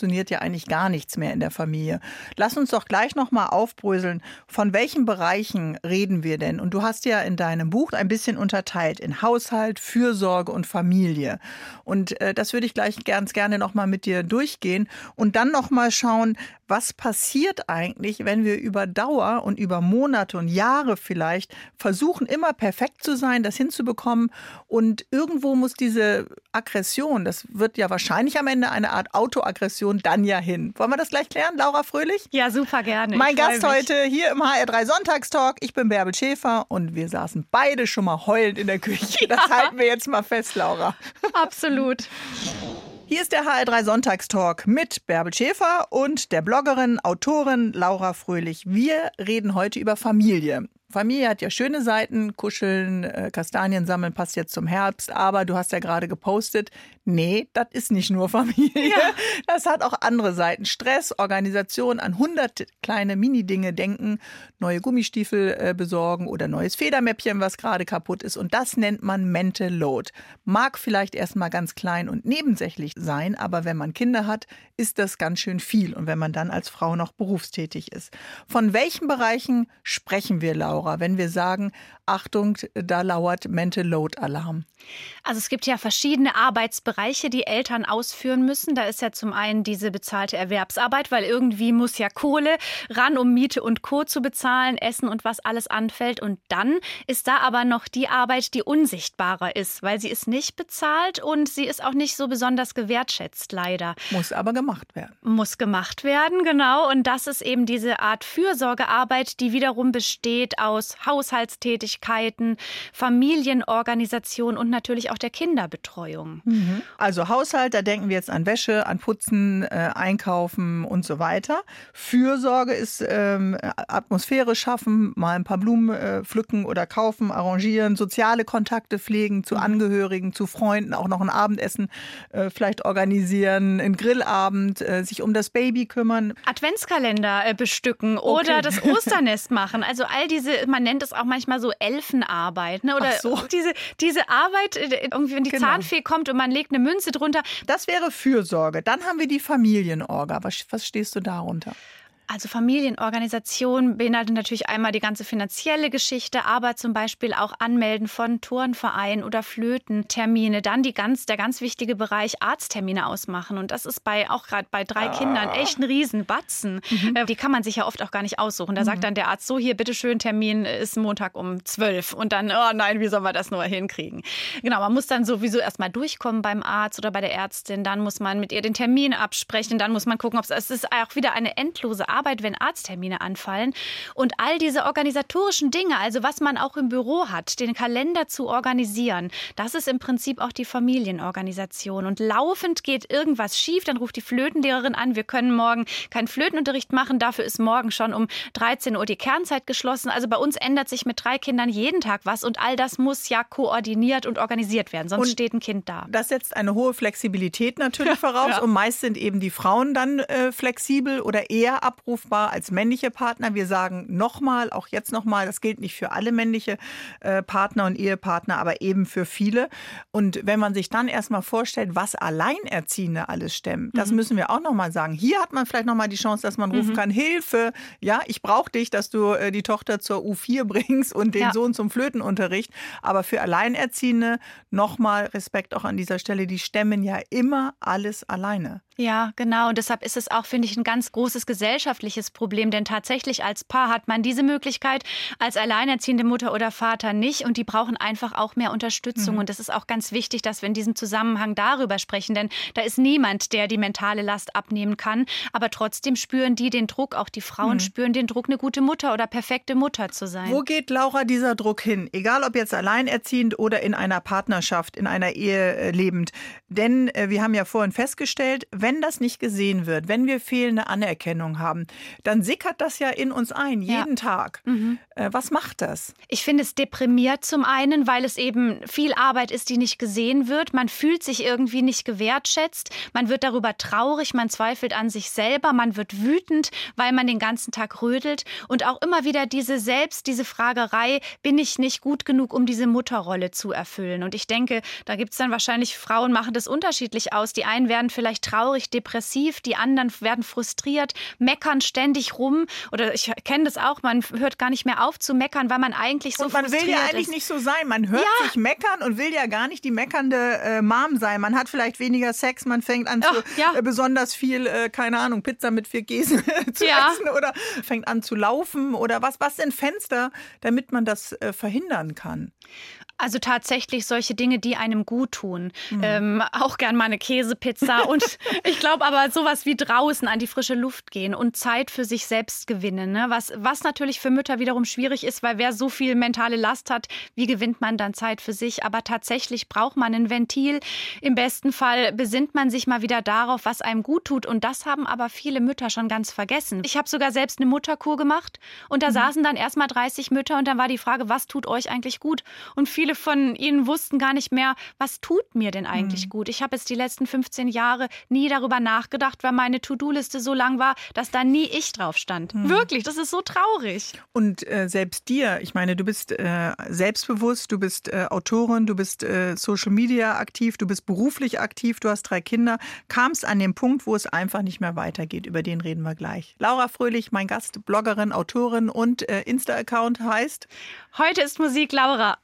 funktioniert ja eigentlich gar nichts mehr in der Familie. Lass uns doch gleich nochmal aufbröseln, von welchen Bereichen reden wir denn? Und du hast ja in deinem Buch ein bisschen unterteilt in Haushalt, Fürsorge und Familie. Und das würde ich gleich ganz gerne nochmal mit dir durchgehen und dann nochmal schauen, was passiert eigentlich, wenn wir über Dauer und über Monate und Jahre vielleicht versuchen, immer perfekt zu sein, das hinzubekommen. Und irgendwo muss diese Aggression, das wird ja wahrscheinlich am Ende eine Art Autoaggression, dann ja hin. Wollen wir das gleich klären, Laura Fröhlich? Ja, super gerne. Mein Gast heute hier im HR3 Sonntagstalk. Ich bin Bärbel Schäfer und wir saßen beide schon mal heulend in der Küche. Das halten wir jetzt mal fest, Laura. Absolut. Hier ist der HR3 Sonntagstalk mit Bärbel Schäfer und der Bloggerin, Autorin Laura Fröhlich. Wir reden heute über Familie. Familie hat ja schöne Seiten, kuscheln, Kastanien sammeln, passt jetzt zum Herbst. Aber du hast ja gerade gepostet, nee, das ist nicht nur Familie. Ja. Das hat auch andere Seiten. Stress, Organisation, an 100 kleine Mini-Dinge denken, neue Gummistiefel besorgen oder neues Federmäppchen, was gerade kaputt ist. Und das nennt man Mental Load. Mag vielleicht erstmal ganz klein und nebensächlich sein, aber wenn man Kinder hat, ist das ganz schön viel. Und wenn man dann als Frau noch berufstätig ist. Von welchen Bereichen sprechen wir, Laura, wenn wir sagen, Achtung, da lauert Mental Load Alarm? Also es gibt ja verschiedene Arbeitsbereiche, die Eltern ausführen müssen. Da ist ja zum einen diese bezahlte Erwerbsarbeit, weil irgendwie muss ja Kohle ran, um Miete und Co. zu bezahlen, Essen und was alles anfällt. Und dann ist da aber noch die Arbeit, die unsichtbarer ist, weil sie ist nicht bezahlt und sie ist auch nicht so besonders gewertschätzt, leider. Muss aber gemacht werden. Muss gemacht werden, genau. Und das ist eben diese Art Fürsorgearbeit, die wiederum besteht aus Haushaltstätigkeiten, Familienorganisation und natürlich auch der Kinderbetreuung. Also Haushalt, da denken wir jetzt an Wäsche, an Putzen, Einkaufen und so weiter. Fürsorge ist Atmosphäre schaffen, mal ein paar Blumen pflücken oder kaufen, arrangieren, soziale Kontakte pflegen zu Angehörigen, zu Freunden, auch noch ein Abendessen vielleicht organisieren, einen Grillabend, sich um das Baby kümmern. Adventskalender bestücken oder das Osternest machen. Also all diese, man nennt es auch manchmal so Elfenarbeit. Ne? Oder diese Arbeit, irgendwie wenn die Zahnfee kommt und man legt eine Münze drunter. Das wäre Fürsorge. Dann haben wir die Familienorga. Was stehst du darunter? Also Familienorganisation beinhaltet natürlich einmal die ganze finanzielle Geschichte, aber zum Beispiel auch Anmelden von Turnvereinen oder Flötentermine. Dann der ganz wichtige Bereich Arzttermine ausmachen. Und das ist auch gerade bei 3 Kindern echt ein Riesenbatzen. Die kann man sich ja oft auch gar nicht aussuchen. Da sagt dann der Arzt so, hier bitteschön, Termin ist Montag um 12. Und dann, oh nein, wie soll man das nur hinkriegen? Genau, man muss dann sowieso erstmal durchkommen beim Arzt oder bei der Ärztin. Dann muss man mit ihr den Termin absprechen. Dann muss man gucken, es ist auch wieder eine endlose Arbeit, wenn Arzttermine anfallen. Und all diese organisatorischen Dinge, also was man auch im Büro hat, den Kalender zu organisieren, das ist im Prinzip auch die Familienorganisation. Und laufend geht irgendwas schief, dann ruft die Flötenlehrerin an, wir können morgen keinen Flötenunterricht machen, dafür ist morgen schon um 13 Uhr die Kernzeit geschlossen. Also bei uns ändert sich mit 3 Kindern jeden Tag was und all das muss ja koordiniert und organisiert werden, sonst steht ein Kind da. Das setzt eine hohe Flexibilität natürlich voraus und meist sind eben die Frauen dann flexibel oder eher abrufbar als männliche Partner. Wir sagen nochmal, auch jetzt nochmal, das gilt nicht für alle männliche Partner und Ehepartner, aber eben für viele. Und wenn man sich dann erstmal vorstellt, was Alleinerziehende alles stemmen, das müssen wir auch nochmal sagen. Hier hat man vielleicht nochmal die Chance, dass man rufen kann, Hilfe, ja, ich brauche dich, dass du die Tochter zur U4 bringst und den Sohn zum Flötenunterricht. Aber für Alleinerziehende nochmal Respekt auch an dieser Stelle, die stemmen ja immer alles alleine. Ja, genau. Und deshalb ist es auch, finde ich, ein ganz großes gesellschaftliches Problem. Denn tatsächlich als Paar hat man diese Möglichkeit, als alleinerziehende Mutter oder Vater nicht. Und die brauchen einfach auch mehr Unterstützung. Und es ist auch ganz wichtig, dass wir in diesem Zusammenhang darüber sprechen. Denn da ist niemand, der die mentale Last abnehmen kann. Aber trotzdem spüren die den Druck, auch die Frauen spüren den Druck, eine gute Mutter oder perfekte Mutter zu sein. Wo geht, Laura, dieser Druck hin? Egal, ob jetzt alleinerziehend oder in einer Partnerschaft, in einer Ehe lebend. Denn wir haben ja vorhin festgestellt, wenn das nicht gesehen wird, wenn wir fehlende Anerkennung haben, dann sickert das ja in uns ein, jeden Tag. Was macht das? Ich finde es deprimiert zum einen, weil es eben viel Arbeit ist, die nicht gesehen wird. Man fühlt sich irgendwie nicht gewertschätzt. Man wird darüber traurig, man zweifelt an sich selber, man wird wütend, weil man den ganzen Tag rödelt. Und auch immer wieder diese Fragerei, bin ich nicht gut genug, um diese Mutterrolle zu erfüllen? Und ich denke, da gibt es dann wahrscheinlich, Frauen machen das unterschiedlich aus. Die einen werden vielleicht traurig, traurig, depressiv, die anderen werden frustriert, meckern ständig rum. Oder ich kenne das auch, man hört gar nicht mehr auf zu meckern, weil man eigentlich so frustriert ist. Und man will ja eigentlich nicht so sein. Man hört sich meckern und will ja gar nicht die meckernde Mom sein. Man hat vielleicht weniger Sex, man fängt an besonders viel, keine Ahnung, Pizza mit 4 Käse zu essen oder fängt an zu laufen oder was sind Fenster, damit man das verhindern kann? Also tatsächlich solche Dinge, die einem gut tun. Auch gern mal eine Käsepizza und ich glaube aber sowas wie draußen an die frische Luft gehen und Zeit für sich selbst gewinnen. Ne? Was natürlich für Mütter wiederum schwierig ist, weil wer so viel mentale Last hat, wie gewinnt man dann Zeit für sich? Aber tatsächlich braucht man ein Ventil. Im besten Fall besinnt man sich mal wieder darauf, was einem gut tut. Und das haben aber viele Mütter schon ganz vergessen. Ich habe sogar selbst eine Mutterkur gemacht und da saßen dann erstmal 30 Mütter und dann war die Frage, was tut euch eigentlich gut? Und viele von ihnen wussten gar nicht mehr, was tut mir denn eigentlich gut. Ich habe jetzt die letzten 15 Jahre nie darüber nachgedacht, weil meine To-Do-Liste so lang war, dass da nie ich drauf stand. Wirklich, das ist so traurig. Und selbst dir, ich meine, du bist selbstbewusst, du bist Autorin, du bist Social Media aktiv, du bist beruflich aktiv, du hast 3 Kinder, kamst an den Punkt, wo es einfach nicht mehr weitergeht. Über den reden wir gleich. Laura Fröhlich, mein Gast, Bloggerin, Autorin und Insta-Account heißt? Heute ist Musik Laura.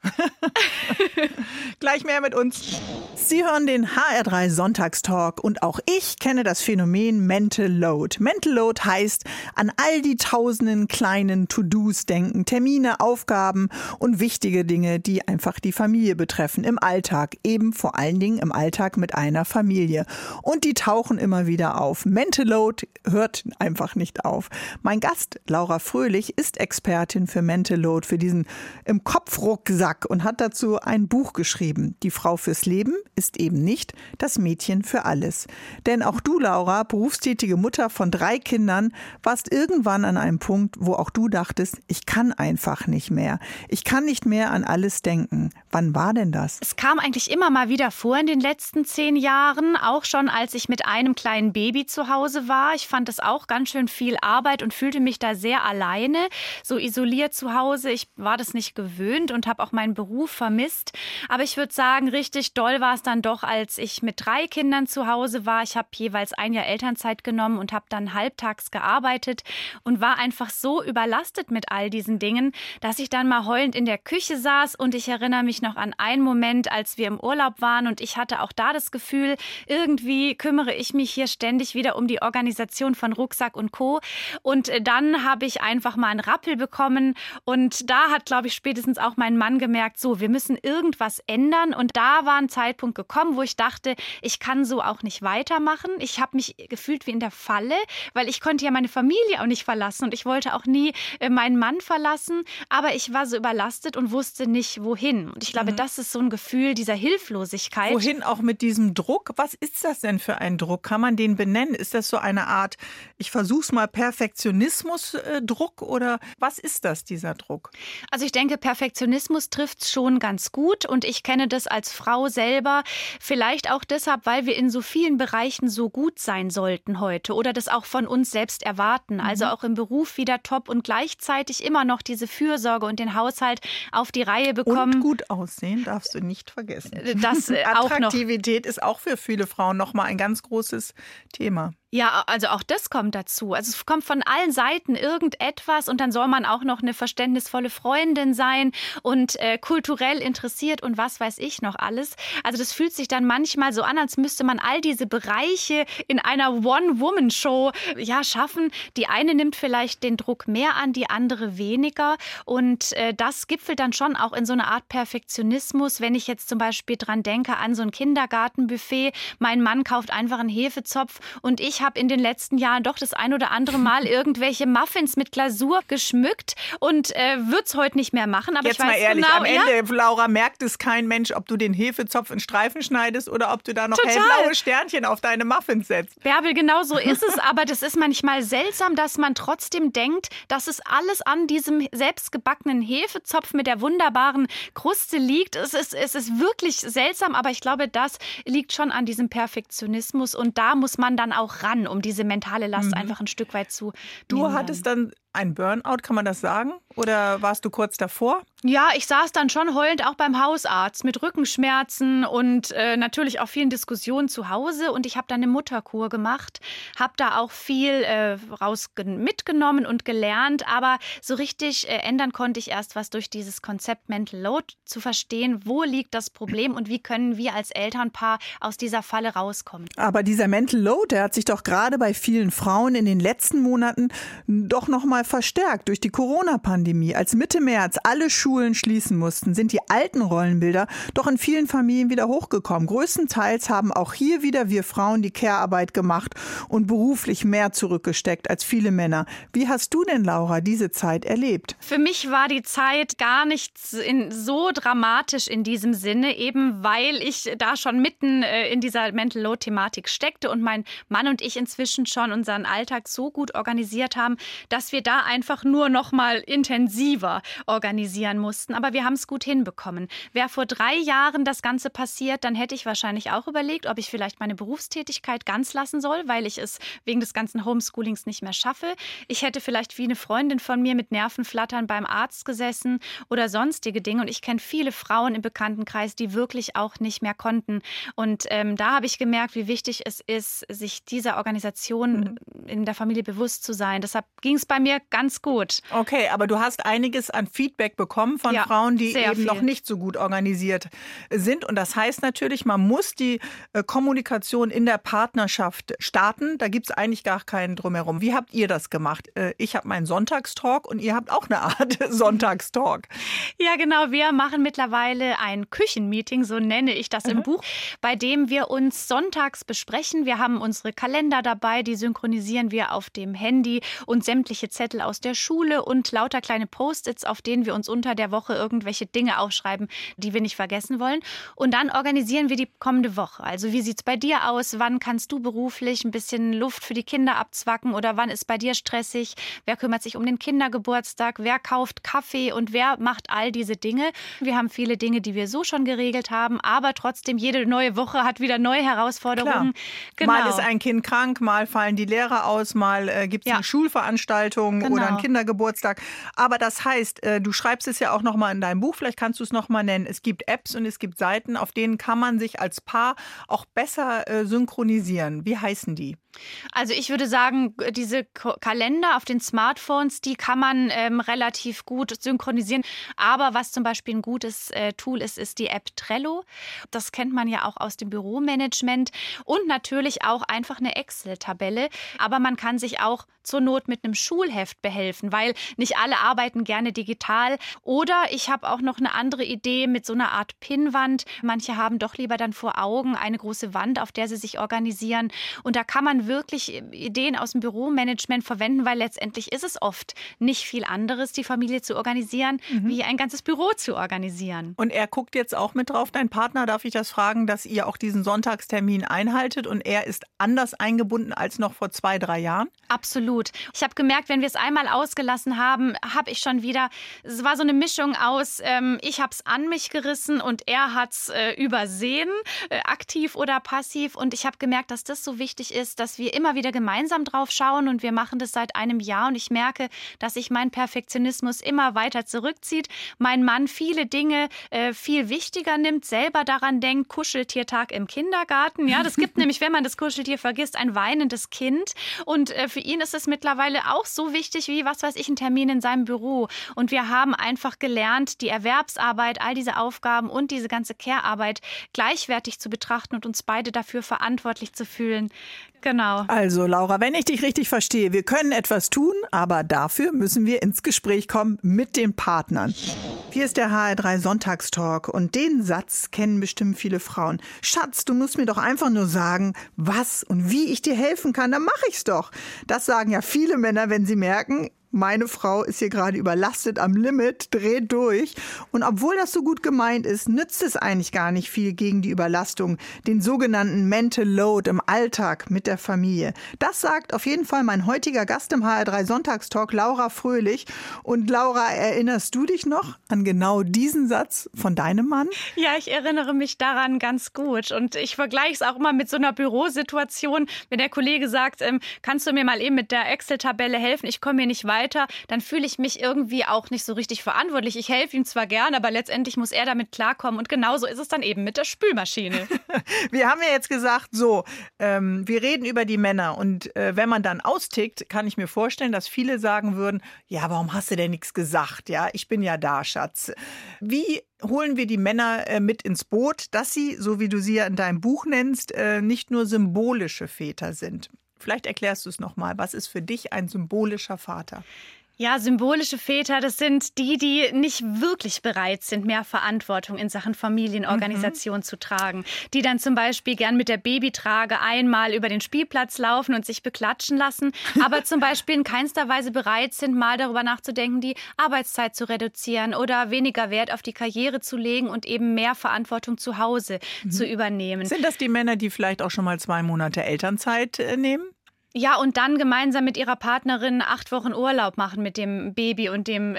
Gleich mehr mit uns. Sie hören den HR3 Sonntagstalk und auch ich kenne das Phänomen Mental Load. Mental Load heißt, an all die tausenden kleinen To-Dos denken, Termine, Aufgaben und wichtige Dinge, die einfach die Familie betreffen, im Alltag, eben vor allen Dingen im Alltag mit einer Familie. Und die tauchen immer wieder auf. Mental Load hört einfach nicht auf. Mein Gast, Laura Fröhlich, ist Expertin für Mental Load, für diesen im Kopf-Rucksack und hat dazu ein Buch geschrieben. Die Frau fürs Leben ist eben nicht das Mädchen für alles. Denn auch du, Laura, berufstätige Mutter von 3 Kindern, warst irgendwann an einem Punkt, wo auch du dachtest, ich kann einfach nicht mehr. Ich kann nicht mehr an alles denken. Wann war denn das? Es kam eigentlich immer mal wieder vor in den letzten 10 Jahren, auch schon als ich mit einem kleinen Baby zu Hause war. Ich fand das auch ganz schön viel Arbeit und fühlte mich da sehr alleine, so isoliert zu Hause. Ich war das nicht gewöhnt und habe auch meinen Beruf vermisst. Aber ich würde sagen, richtig doll war es dann doch, als ich mit 3 Kindern zu Hause war. Ich habe jeweils ein Jahr Elternzeit genommen und habe dann halbtags gearbeitet und war einfach so überlastet mit all diesen Dingen, dass ich dann mal heulend in der Küche saß. Und ich erinnere mich noch an einen Moment, als wir im Urlaub waren und ich hatte auch da das Gefühl, irgendwie kümmere ich mich hier ständig wieder um die Organisation von Rucksack und Co. Und dann habe ich einfach mal einen Rappel bekommen und da hat, glaube ich, spätestens auch mein Mann gemerkt, so, wir müssen irgendwas ändern. Und da war ein Zeitpunkt gekommen, wo ich dachte, ich kann so auch nicht weitermachen. Ich habe mich gefühlt wie in der Falle, weil ich konnte ja meine Familie auch nicht verlassen und ich wollte auch nie meinen Mann verlassen. Aber ich war so überlastet und wusste nicht, wohin. Und ich glaube, das ist so ein Gefühl dieser Hilflosigkeit. Wohin auch mit diesem Druck? Was ist das denn für ein Druck? Kann man den benennen? Ist das so eine Art, ich versuch's mal, Perfektionismus-Druck oder was ist das, dieser Druck? Also ich denke, Perfektionismus trifft es schon ganz gut und ich kenne das als Frau selber. Vielleicht auch deshalb, weil wir in so vielen Bereichen so gut sein sollten heute oder das auch von uns selbst erwarten. Also auch im Beruf wieder top und gleichzeitig immer noch diese Fürsorge und den Haushalt auf die Reihe bekommen. Und gut aussehen darfst du nicht vergessen. Das auch noch. Attraktivität ist auch für viele Frauen nochmal ein ganz großes Thema. Ja, also auch das kommt dazu. Also es kommt von allen Seiten irgendetwas und dann soll man auch noch eine verständnisvolle Freundin sein und kulturell interessiert und was weiß ich noch alles. Also das fühlt sich dann manchmal so an, als müsste man all diese Bereiche in einer One-Woman-Show schaffen. Die eine nimmt vielleicht den Druck mehr an, die andere weniger und das gipfelt dann schon auch in so eine Art Perfektionismus. Wenn ich jetzt zum Beispiel dran denke an so ein Kindergartenbuffet, mein Mann kauft einfach einen Hefezopf und ich habe in den letzten Jahren doch das ein oder andere Mal irgendwelche Muffins mit Glasur geschmückt und würde es heute nicht mehr machen. Aber jetzt ich weiß mal ehrlich, genau, am Ende, Laura, merkt es kein Mensch, ob du den Hefezopf in Streifen schneidest oder ob du da noch hellblaue Sternchen auf deine Muffins setzt. Bärbel, genau so ist es. Aber das ist manchmal seltsam, dass man trotzdem denkt, dass es alles an diesem selbstgebackenen Hefezopf mit der wunderbaren Kruste liegt. Es ist wirklich seltsam, aber ich glaube, das liegt schon an diesem Perfektionismus und da muss man dann auch ran, um diese mentale Last einfach ein Stück weit zu Du mindern. hattest dann ein Burnout, kann man das sagen? Oder warst du kurz davor? Ja, ich saß dann schon heulend auch beim Hausarzt mit Rückenschmerzen und natürlich auch vielen Diskussionen zu Hause. Und ich habe dann eine Mutterkur gemacht, habe da auch viel mitgenommen und gelernt. Aber so richtig ändern konnte ich erst was durch dieses Konzept Mental Load, zu verstehen, wo liegt das Problem und wie können wir als Elternpaar aus dieser Falle rauskommen. Aber dieser Mental Load, der hat sich doch gerade bei vielen Frauen in den letzten Monaten doch noch mal verstärkt durch die Corona-Pandemie. Als Mitte März alle Schulen schließen mussten, sind die alten Rollenbilder doch in vielen Familien wieder hochgekommen. Größtenteils haben auch hier wieder wir Frauen die Care-Arbeit gemacht und beruflich mehr zurückgesteckt als viele Männer. Wie hast du denn, Laura, diese Zeit erlebt? Für mich war die Zeit gar nicht so dramatisch in diesem Sinne, eben weil ich da schon mitten in dieser Mental Load-Thematik steckte und mein Mann und ich inzwischen schon unseren Alltag so gut organisiert haben, dass wir da einfach nur noch mal intensiver organisieren mussten. Aber wir haben es gut hinbekommen. Wäre vor 3 Jahren das Ganze passiert, dann hätte ich wahrscheinlich auch überlegt, ob ich vielleicht meine Berufstätigkeit ganz lassen soll, weil ich es wegen des ganzen Homeschoolings nicht mehr schaffe. Ich hätte vielleicht wie eine Freundin von mir mit Nervenflattern beim Arzt gesessen oder sonstige Dinge. Und ich kenne viele Frauen im Bekanntenkreis, die wirklich auch nicht mehr konnten. Und da habe ich gemerkt, wie wichtig es ist, sich dieser Organisation in der Familie bewusst zu sein. Deshalb ging es bei mir ganz gut. Okay, aber du hast einiges an Feedback bekommen von Frauen, die eben viel. noch nicht so gut organisiert sind. Und das heißt natürlich, man muss die Kommunikation in der Partnerschaft starten. Da gibt es eigentlich gar keinen drumherum. Wie habt ihr das gemacht? Ich habe meinen Sonntagstalk und ihr habt auch eine Art Sonntagstalk. Ja, genau. Wir machen mittlerweile ein Küchenmeeting, so nenne ich das im Buch, bei dem wir uns sonntags besprechen. Wir haben unsere Kalender dabei, die synchronisieren wir auf dem Handy und sämtliche Zettel aus der Schule und lauter kleine Post-its, auf denen wir uns unter der Woche irgendwelche Dinge aufschreiben, die wir nicht vergessen wollen. Und dann organisieren wir die kommende Woche. Also wie sieht es bei dir aus? Wann kannst du beruflich ein bisschen Luft für die Kinder abzwacken oder wann ist bei dir stressig? Wer kümmert sich um den Kindergeburtstag? Wer kauft Kaffee und wer macht all diese Dinge? Wir haben viele Dinge, die wir so schon geregelt haben, aber trotzdem jede neue Woche hat wieder neue Herausforderungen. Genau. Mal ist ein Kind krank, mal fallen die Lehrer aus, mal gibt es eine Schulveranstaltung oder einen Kindergeburtstag. Aber das heißt, du schreibst es ja auch noch mal in deinem Buch, vielleicht kannst du es noch mal nennen. Es gibt Apps und es gibt Seiten, auf denen kann man sich als Paar auch besser synchronisieren. Wie heißen die? Also ich würde sagen, diese Kalender auf den Smartphones, die kann man relativ gut synchronisieren. Aber was zum Beispiel ein gutes Tool ist, ist die App Trello. Das kennt man ja auch aus dem Büromanagement und natürlich auch einfach eine Excel-Tabelle. Aber man kann sich auch zur Not mit einem Schulheft behelfen, weil nicht alle arbeiten gerne digital. Oder ich habe auch noch eine andere Idee mit so einer Art Pinnwand. Manche haben doch lieber dann vor Augen eine große Wand, auf der sie sich organisieren. Und da kann man wirklich Ideen aus dem Büromanagement verwenden, weil letztendlich ist es oft nicht viel anderes, die Familie zu organisieren, wie ein ganzes Büro zu organisieren. Und er guckt jetzt auch mit drauf, dein Partner, darf ich das fragen, dass ihr auch diesen Sonntagstermin einhaltet und er ist anders eingebunden als noch vor 2-3 Jahren? Absolut. Ich habe gemerkt, wenn wir es einmal ausgelassen haben, habe ich schon wieder, es war so eine Mischung aus, ich habe es an mich gerissen und er hat es übersehen, aktiv oder passiv. Und ich habe gemerkt, dass das so wichtig ist, dass wir immer wieder gemeinsam drauf schauen und wir machen das seit einem Jahr und ich merke, dass sich mein Perfektionismus immer weiter zurückzieht. Mein Mann viele Dinge viel wichtiger nimmt, selber daran denkt, Kuscheltiertag im Kindergarten. Ja, das gibt nämlich, wenn man das Kuscheltier vergisst, ein weinendes Kind. Und für ihn ist es mittlerweile auch so wichtig wie, was weiß ich, ein Termin in seinem Büro. Und wir haben einfach gelernt, die Erwerbsarbeit, all diese Aufgaben und diese ganze Care-Arbeit gleichwertig zu betrachten und uns beide dafür verantwortlich zu fühlen. Genau. Also Laura, wenn ich dich richtig verstehe, wir können etwas tun, aber dafür müssen wir ins Gespräch kommen mit den Partnern. Hier ist der HR3 Sonntagstalk und den Satz kennen bestimmt viele Frauen. Schatz, du musst mir doch einfach nur sagen, was und wie ich dir helfen kann, dann mache ich's doch. Das sagen ja viele Männer, wenn sie merken, meine Frau ist hier gerade überlastet am Limit, dreht durch. Und obwohl das so gut gemeint ist, nützt es eigentlich gar nicht viel gegen die Überlastung, den sogenannten Mental Load im Alltag mit der Familie. Das sagt auf jeden Fall mein heutiger Gast im HR3 Sonntagstalk, Laura Fröhlich. Und Laura, erinnerst du dich noch an genau diesen Satz von deinem Mann? Ja, ich erinnere mich daran ganz gut. Und ich vergleiche es auch immer mit so einer Bürosituation, wenn der Kollege sagt, kannst du mir mal eben mit der Excel-Tabelle helfen? Ich komme hier nicht weiter. weiter, dann fühle ich mich irgendwie auch nicht so richtig verantwortlich. Ich helfe ihm zwar gern, aber letztendlich muss er damit klarkommen. Und genauso ist es dann eben mit der Spülmaschine. Wir haben ja jetzt gesagt, wir reden über die Männer. Und wenn man dann austickt, kann ich mir vorstellen, dass viele sagen würden, ja, warum hast du denn nichts gesagt? Ja, ich bin ja da, Schatz. Wie holen wir die Männer mit ins Boot, dass sie, so wie du sie ja in deinem Buch nennst, nicht nur symbolische Väter sind? Vielleicht erklärst du es nochmal. Was ist für dich ein symbolischer Vater? Ja, symbolische Väter, das sind die nicht wirklich bereit sind, mehr Verantwortung in Sachen Familienorganisation zu tragen. Die dann zum Beispiel gern mit der Babytrage einmal über den Spielplatz laufen und sich beklatschen lassen, aber zum Beispiel in keinster Weise bereit sind, mal darüber nachzudenken, die Arbeitszeit zu reduzieren oder weniger Wert auf die Karriere zu legen und eben mehr Verantwortung zu Hause zu übernehmen. Sind das die Männer, die vielleicht auch schon mal 2 Monate Elternzeit nehmen? Ja, und dann gemeinsam mit ihrer Partnerin 8 Wochen Urlaub machen mit dem Baby und dem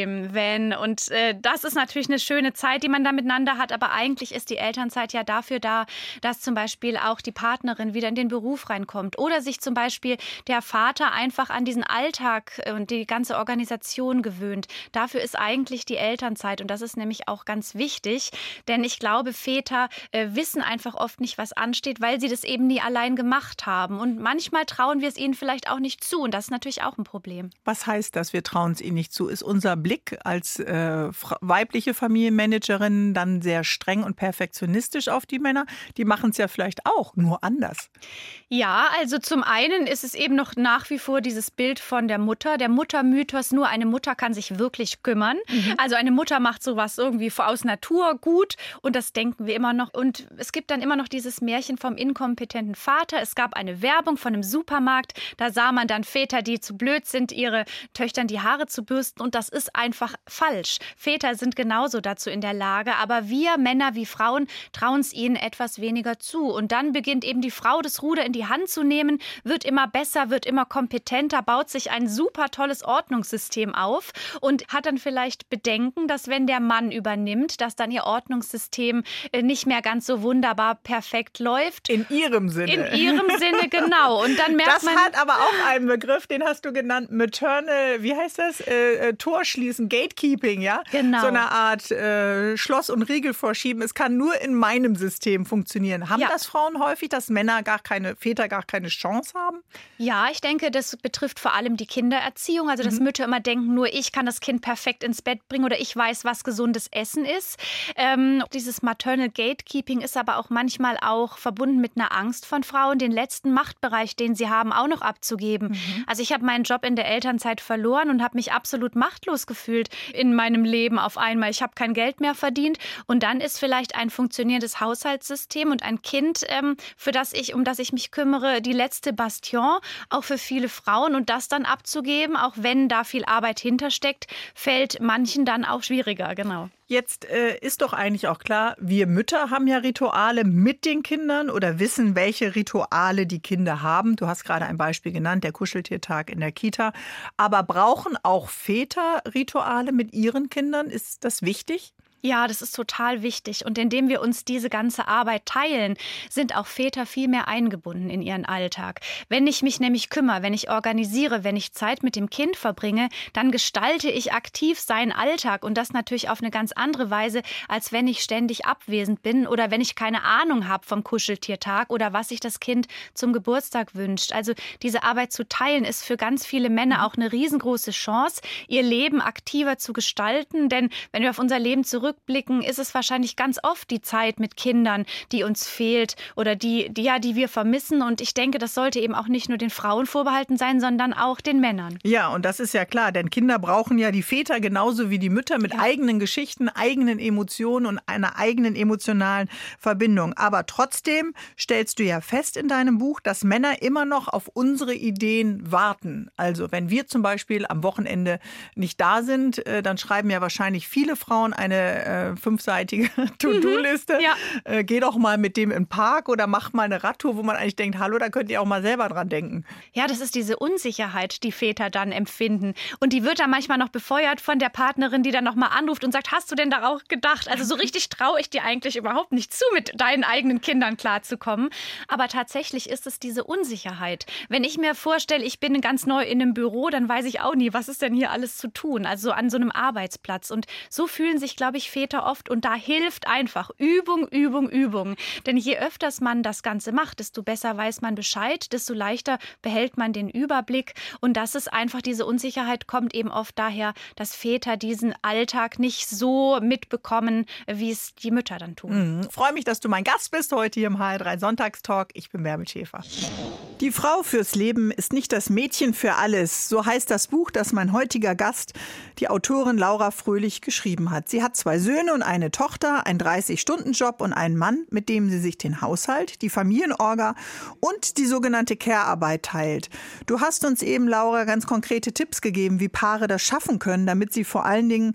Van. Und das ist natürlich eine schöne Zeit, die man da miteinander hat. Aber eigentlich ist die Elternzeit ja dafür da, dass zum Beispiel auch die Partnerin wieder in den Beruf reinkommt. Oder sich zum Beispiel der Vater einfach an diesen Alltag und die ganze Organisation gewöhnt. Dafür ist eigentlich die Elternzeit. Und das ist nämlich auch ganz wichtig. Denn ich glaube, Väter wissen einfach oft nicht, was ansteht, weil sie das eben nie allein gemacht haben. Und manchmal trauen wir es ihnen vielleicht auch nicht zu. Und das ist natürlich auch ein Problem. Was heißt das, wir trauen es ihnen nicht zu? Ist unser Blick als weibliche Familienmanagerin dann sehr streng und perfektionistisch auf die Männer? Die machen es ja vielleicht auch, nur anders. Ja, also zum einen ist es eben noch nach wie vor dieses Bild von der Muttermythos, nur eine Mutter kann sich wirklich kümmern. Also eine Mutter macht sowas irgendwie aus Natur gut und das denken wir immer noch. Und es gibt dann immer noch dieses Märchen vom inkompetenten Vater. Es gab eine Werbung von einem Supermarkt, da sah man dann Väter, die zu blöd sind, ihre Töchtern die Haare zu bürsten und das ist einfach falsch. Väter sind genauso dazu in der Lage, aber wir Männer wie Frauen trauen es ihnen etwas weniger zu und dann beginnt eben die Frau das Ruder in die Hand zu nehmen, wird immer besser, wird immer kompetenter, baut sich ein super tolles Ordnungssystem auf und hat dann vielleicht Bedenken, dass wenn der Mann übernimmt, dass dann ihr Ordnungssystem nicht mehr ganz so wunderbar perfekt läuft. In ihrem Sinne. In ihrem Sinne, genau. Und dann merkt man, hat aber auch einen Begriff, den hast du genannt, maternal, wie heißt das? Torschließen, Gatekeeping, ja? Genau. So eine Art Schloss und Riegel vorschieben. Es kann nur in meinem System funktionieren. Haben das Frauen häufig, dass Väter gar keine Chance haben? Ja, ich denke, das betrifft vor allem die Kindererziehung. Also, dass Mütter immer denken, nur ich kann das Kind perfekt ins Bett bringen oder ich weiß, was gesundes Essen ist. Dieses Maternal Gatekeeping ist aber auch manchmal auch verbunden mit einer Angst von Frauen, den letzten Machtbereich, den sie haben, auch noch abzugeben. Also ich habe meinen Job in der Elternzeit verloren und habe mich absolut machtlos gefühlt in meinem Leben auf einmal. Ich habe kein Geld mehr verdient und dann ist vielleicht ein funktionierendes Haushaltssystem und ein Kind, um das ich mich kümmere, die letzte Bastion, auch für viele Frauen. Und das dann abzugeben, auch wenn da viel Arbeit hintersteckt, fällt manchen dann auch schwieriger, genau. Jetzt ist doch eigentlich auch klar, wir Mütter haben ja Rituale mit den Kindern oder wissen, welche Rituale die Kinder haben. Du hast gerade ein Beispiel genannt, der Kuscheltiertag in der Kita. Aber brauchen auch Väter Rituale mit ihren Kindern? Ist das wichtig? Ja, das ist total wichtig. Und indem wir uns diese ganze Arbeit teilen, sind auch Väter viel mehr eingebunden in ihren Alltag. Wenn ich mich nämlich kümmere, wenn ich organisiere, wenn ich Zeit mit dem Kind verbringe, dann gestalte ich aktiv seinen Alltag und das natürlich auf eine ganz andere Weise, als wenn ich ständig abwesend bin oder wenn ich keine Ahnung habe vom Kuscheltiertag oder was sich das Kind zum Geburtstag wünscht. Also diese Arbeit zu teilen ist für ganz viele Männer auch eine riesengroße Chance, ihr Leben aktiver zu gestalten. Denn wenn wir auf unser Leben zurückblicken, ist es wahrscheinlich ganz oft die Zeit mit Kindern, die uns fehlt oder die wir vermissen. Und ich denke, das sollte eben auch nicht nur den Frauen vorbehalten sein, sondern auch den Männern. Ja, und das ist ja klar, denn Kinder brauchen ja die Väter genauso wie die Mütter mit eigenen Geschichten, eigenen Emotionen und einer eigenen emotionalen Verbindung. Aber trotzdem stellst du ja fest in deinem Buch, dass Männer immer noch auf unsere Ideen warten. Also wenn wir zum Beispiel am Wochenende nicht da sind, dann schreiben ja wahrscheinlich viele Frauen eine eine 5-seitige To-Do-Liste. Ja. Geh doch mal mit dem in den Park oder mach mal eine Radtour, wo man eigentlich denkt, hallo, da könnt ihr auch mal selber dran denken. Ja, das ist diese Unsicherheit, die Väter dann empfinden. Und die wird dann manchmal noch befeuert von der Partnerin, die dann noch mal anruft und sagt, hast du denn da auch gedacht? Also so richtig traue ich dir eigentlich überhaupt nicht zu, mit deinen eigenen Kindern klarzukommen. Aber tatsächlich ist es diese Unsicherheit. Wenn ich mir vorstelle, ich bin ganz neu in einem Büro, dann weiß ich auch nie, was ist denn hier alles zu tun, also an so einem Arbeitsplatz. Und so fühlen sich, glaube ich, Väter oft. Und da hilft einfach Übung, Übung, Übung. Denn je öfters man das Ganze macht, desto besser weiß man Bescheid, desto leichter behält man den Überblick. Und das ist einfach, diese Unsicherheit kommt eben oft daher, dass Väter diesen Alltag nicht so mitbekommen, wie es die Mütter dann tun. Freue mich, dass du mein Gast bist heute hier im HR3 Sonntagstalk. Ich bin Bärbel Schäfer. Die Frau fürs Leben ist nicht das Mädchen für alles. So heißt das Buch, das mein heutiger Gast, die Autorin Laura Fröhlich, geschrieben hat. Sie hat 2 Söhne und eine Tochter, einen 30-Stunden-Job und einen Mann, mit dem sie sich den Haushalt, die Familienorga und die sogenannte Care-Arbeit teilt. Du hast uns eben, Laura, ganz konkrete Tipps gegeben, wie Paare das schaffen können, damit vor allen Dingen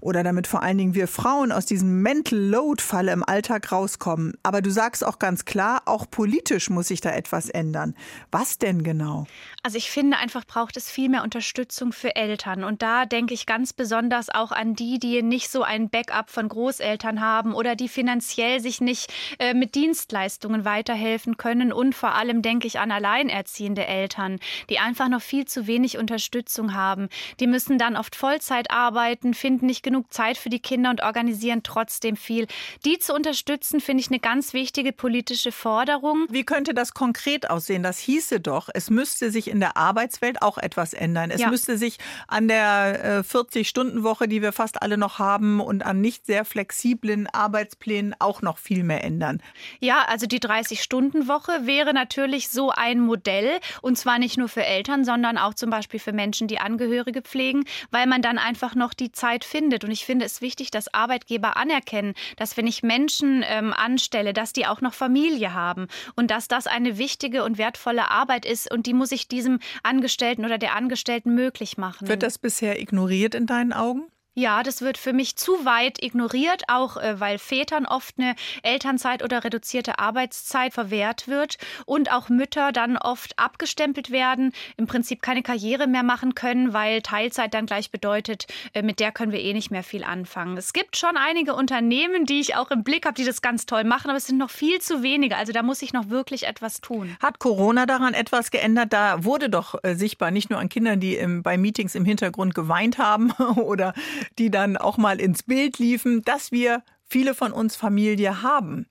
wir Frauen aus diesem Mental Load-Falle im Alltag rauskommen. Aber du sagst auch ganz klar, auch politisch muss sich da etwas ändern. Was denn genau? Also ich finde, einfach braucht es viel mehr Unterstützung für Eltern. Und da denke ich ganz besonders auch an die nicht so ein Backup von Großeltern haben oder die finanziell sich nicht mit Dienstleistungen weiterhelfen können. Und vor allem denke ich an alleinerziehende Eltern, die einfach noch viel zu wenig Unterstützung haben. Die müssen dann oft Vollzeit arbeiten, finden nicht genug Zeit für die Kinder und organisieren trotzdem viel. Die zu unterstützen, finde ich eine ganz wichtige politische Forderung. Wie könnte das konkret aussehen? Das hieße doch, es müsste sich in der Arbeitswelt auch etwas ändern. Es müsste sich an der 40-Stunden-Woche, die wir fast alle noch haben, und an nicht sehr flexiblen Arbeitsplänen auch noch viel mehr ändern. Ja, also die 30-Stunden-Woche wäre natürlich so ein Modell. Und zwar nicht nur für Eltern, sondern auch zum Beispiel für Menschen, die Angehörige pflegen, weil man dann einfach noch die Zeit findet. Und ich finde es wichtig, dass Arbeitgeber anerkennen, dass wenn ich Menschen anstelle, dass die auch noch Familie haben und dass das eine wichtige und wertvolle Arbeit ist und die muss ich diesem Angestellten oder der Angestellten möglich machen. Wird das bisher ignoriert in deinen Augen? Ja, das wird für mich zu weit ignoriert, auch weil Vätern oft eine Elternzeit oder reduzierte Arbeitszeit verwehrt wird und auch Mütter dann oft abgestempelt werden, im Prinzip keine Karriere mehr machen können, weil Teilzeit dann gleich bedeutet, mit der können wir eh nicht mehr viel anfangen. Es gibt schon einige Unternehmen, die ich auch im Blick habe, die das ganz toll machen, aber es sind noch viel zu wenige. Also da muss ich noch wirklich etwas tun. Hat Corona daran etwas geändert? Da wurde doch sichtbar, nicht nur an Kindern, die bei Meetings im Hintergrund geweint haben oder die dann auch mal ins Bild liefen, dass wir viele von uns Familie haben.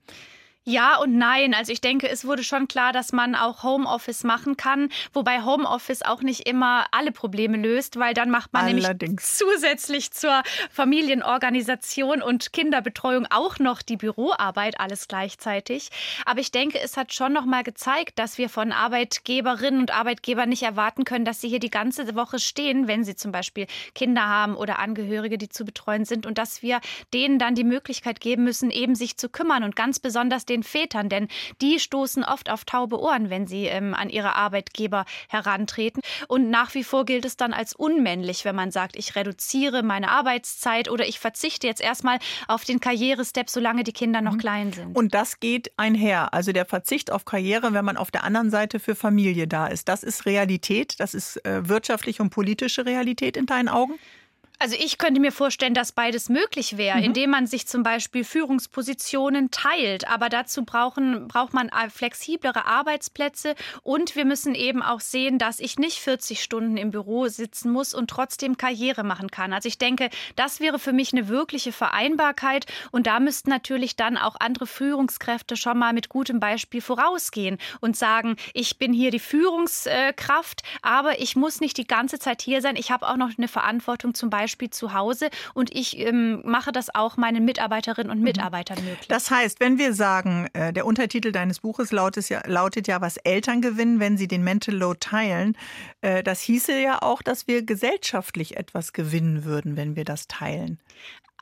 Ja und nein. Also ich denke, es wurde schon klar, dass man auch Homeoffice machen kann, wobei Homeoffice auch nicht immer alle Probleme löst, weil dann macht man nämlich zusätzlich zur Familienorganisation und Kinderbetreuung auch noch die Büroarbeit, alles gleichzeitig. Aber ich denke, es hat schon noch mal gezeigt, dass wir von Arbeitgeberinnen und Arbeitgebern nicht erwarten können, dass sie hier die ganze Woche stehen, wenn sie zum Beispiel Kinder haben oder Angehörige, die zu betreuen sind, und dass wir denen dann die Möglichkeit geben müssen, eben sich zu kümmern und ganz besonders den Vätern, denn die stoßen oft auf taube Ohren, wenn sie an ihre Arbeitgeber herantreten. Und nach wie vor gilt es dann als unmännlich, wenn man sagt, ich reduziere meine Arbeitszeit oder ich verzichte jetzt erstmal auf den Karrierestep, solange die Kinder noch klein sind. Und das geht einher. Also der Verzicht auf Karriere, wenn man auf der anderen Seite für Familie da ist. Das ist Realität, das ist wirtschaftliche und politische Realität in deinen Augen? Also ich könnte mir vorstellen, dass beides möglich wäre, indem man sich zum Beispiel Führungspositionen teilt. Aber dazu braucht man flexiblere Arbeitsplätze. Und wir müssen eben auch sehen, dass ich nicht 40 Stunden im Büro sitzen muss und trotzdem Karriere machen kann. Also ich denke, das wäre für mich eine wirkliche Vereinbarkeit. Und da müssten natürlich dann auch andere Führungskräfte schon mal mit gutem Beispiel vorausgehen und sagen, ich bin hier die Führungskraft, aber ich muss nicht die ganze Zeit hier sein. Ich habe auch noch eine Verantwortung zum Beispiel zu Hause und ich mache das auch meinen Mitarbeiterinnen und Mitarbeitern möglich. Das heißt, wenn wir sagen, der Untertitel deines Buches lautet ja, was Eltern gewinnen, wenn sie den Mental Load teilen. Das hieße ja auch, dass wir gesellschaftlich etwas gewinnen würden, wenn wir das teilen.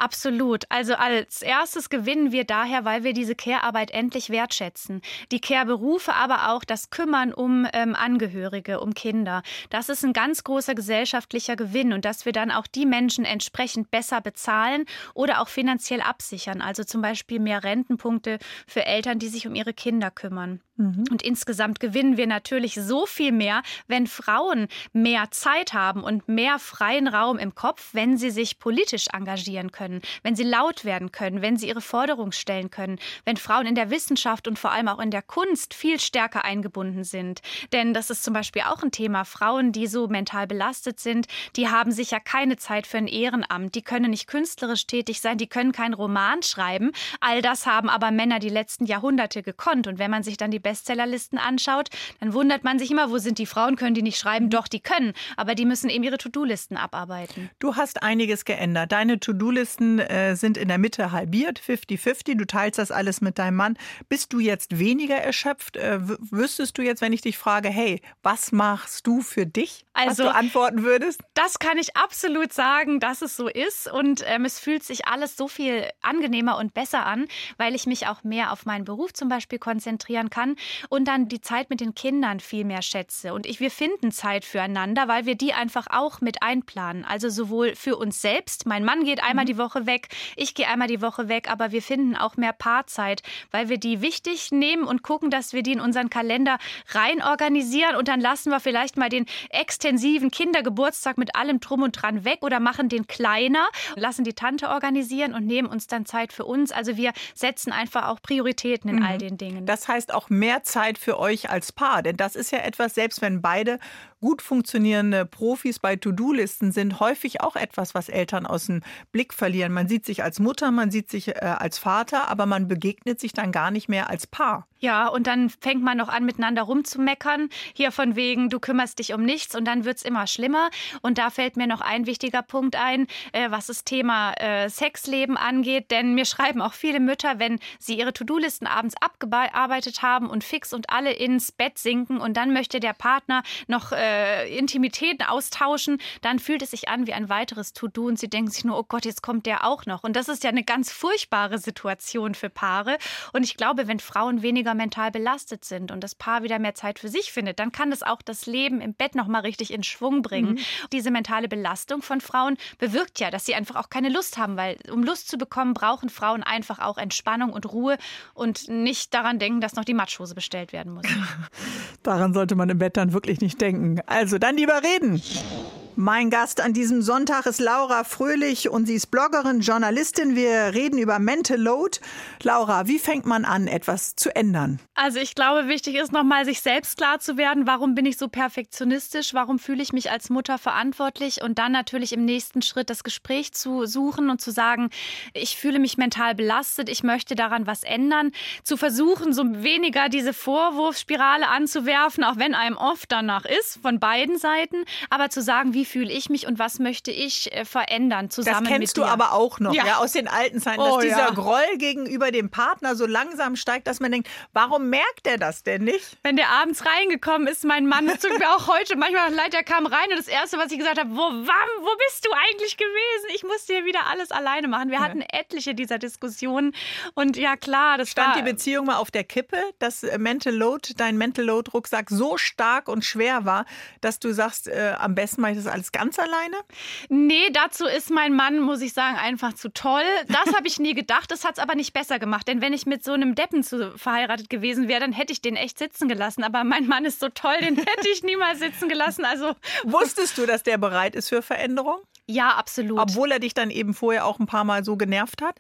Absolut. Also als erstes gewinnen wir daher, weil wir diese Care-Arbeit endlich wertschätzen. Die Care-Berufe, aber auch das Kümmern um Angehörige, um Kinder. Das ist ein ganz großer gesellschaftlicher Gewinn und dass wir dann auch die Menschen entsprechend besser bezahlen oder auch finanziell absichern. Also zum Beispiel mehr Rentenpunkte für Eltern, die sich um ihre Kinder kümmern. Und insgesamt gewinnen wir natürlich so viel mehr, wenn Frauen mehr Zeit haben und mehr freien Raum im Kopf, wenn sie sich politisch engagieren können, wenn sie laut werden können, wenn sie ihre Forderungen stellen können, wenn Frauen in der Wissenschaft und vor allem auch in der Kunst viel stärker eingebunden sind. Denn das ist zum Beispiel auch ein Thema. Frauen, die so mental belastet sind, die haben sicher keine Zeit für ein Ehrenamt. Die können nicht künstlerisch tätig sein, die können keinen Roman schreiben. All das haben aber Männer die letzten Jahrhunderte gekonnt. Und wenn man sich dann die Bestsellerlisten anschaut, dann wundert man sich immer, wo sind die Frauen, können die nicht schreiben? Doch, die können, aber die müssen eben ihre To-Do-Listen abarbeiten. Du hast einiges geändert. Deine To-Do-Listen sind in der Mitte halbiert, 50-50. Du teilst das alles mit deinem Mann. Bist du jetzt weniger erschöpft? Wüsstest du jetzt, wenn ich dich frage, hey, was machst du für dich? Also, was du antworten würdest? Das kann ich absolut sagen, dass es so ist. Und es fühlt sich alles so viel angenehmer und besser an, weil ich mich auch mehr auf meinen Beruf zum Beispiel konzentrieren kann und dann die Zeit mit den Kindern viel mehr schätze. Und wir finden Zeit füreinander, weil wir die einfach auch mit einplanen. Also sowohl für uns selbst, mein Mann geht einmal die Woche weg, ich gehe einmal die Woche weg, aber wir finden auch mehr Paarzeit, weil wir die wichtig nehmen und gucken, dass wir die in unseren Kalender rein organisieren und dann lassen wir vielleicht mal den extensiven Kindergeburtstag mit allem Drum und Dran weg oder machen den kleiner, lassen die Tante organisieren und nehmen uns dann Zeit für uns. Also wir setzen einfach auch Prioritäten in all den Dingen. Das heißt auch mehr Zeit für euch als Paar, denn das ist ja etwas, selbst wenn beide gut funktionierende Profis bei To-Do-Listen sind, häufig auch etwas, was Eltern aus dem Blick verlieren. Man sieht sich als Mutter, man sieht sich als Vater, aber man begegnet sich dann gar nicht mehr als Paar. Ja, und dann fängt man noch an, miteinander rumzumeckern. Hier von wegen, du kümmerst dich um nichts und dann wird's immer schlimmer. Und da fällt mir noch ein wichtiger Punkt ein, was das Thema Sexleben angeht. Denn mir schreiben auch viele Mütter, wenn sie ihre To-Do-Listen abends abgearbeitet haben und fix und alle ins Bett sinken und dann möchte der Partner noch Intimitäten austauschen, dann fühlt es sich an wie ein weiteres To-Do und sie denken sich nur, oh Gott, jetzt kommt der auch noch. Und das ist ja eine ganz furchtbare Situation für Paare. Und ich glaube, wenn Frauen weniger mental belastet sind und das Paar wieder mehr Zeit für sich findet, dann kann das auch das Leben im Bett noch mal richtig in Schwung bringen. Diese mentale Belastung von Frauen bewirkt ja, dass sie einfach auch keine Lust haben, weil um Lust zu bekommen, brauchen Frauen einfach auch Entspannung und Ruhe und nicht daran denken, dass noch die Matschhose bestellt werden muss. Daran sollte man im Bett dann wirklich nicht denken. Also dann lieber reden. Mein Gast an diesem Sonntag ist Laura Fröhlich und sie ist Bloggerin, Journalistin. Wir reden über Mental Load. Laura, wie fängt man an, etwas zu ändern? Also ich glaube, wichtig ist nochmal, sich selbst klar zu werden, warum bin ich so perfektionistisch, warum fühle ich mich als Mutter verantwortlich und dann natürlich im nächsten Schritt das Gespräch zu suchen und zu sagen, ich fühle mich mental belastet, ich möchte daran was ändern, zu versuchen, so weniger diese Vorwurfsspirale anzuwerfen, auch wenn einem oft danach ist, von beiden Seiten, aber zu sagen, wie fühle ich mich und was möchte ich verändern zusammen mit dir. Das kennst du aber auch noch, ja, aus den alten Zeiten, dass dieser Groll gegenüber dem Partner so langsam steigt, dass man denkt, warum merkt er das denn nicht? Wenn der abends reingekommen ist, mein Mann, das tut mir auch heute manchmal leid, der kam rein und das Erste, was ich gesagt habe, wo bist du eigentlich gewesen? Ich musste hier wieder alles alleine machen. Wir hatten etliche dieser Diskussionen und ja klar, das stand die Beziehung mal auf der Kippe, dass dein Mental Load Rucksack so stark und schwer war, dass du sagst, am besten mache ich das alles ganz alleine? Nee, dazu ist mein Mann, muss ich sagen, einfach zu toll. Das habe ich nie gedacht, das hat es aber nicht besser gemacht. Denn wenn ich mit so einem Deppen verheiratet gewesen wäre, dann hätte ich den echt sitzen gelassen. Aber mein Mann ist so toll, den hätte ich niemals sitzen gelassen. Also wusstest du, dass der bereit ist für Veränderung? Ja, absolut. Obwohl er dich dann eben vorher auch ein paar Mal so genervt hat?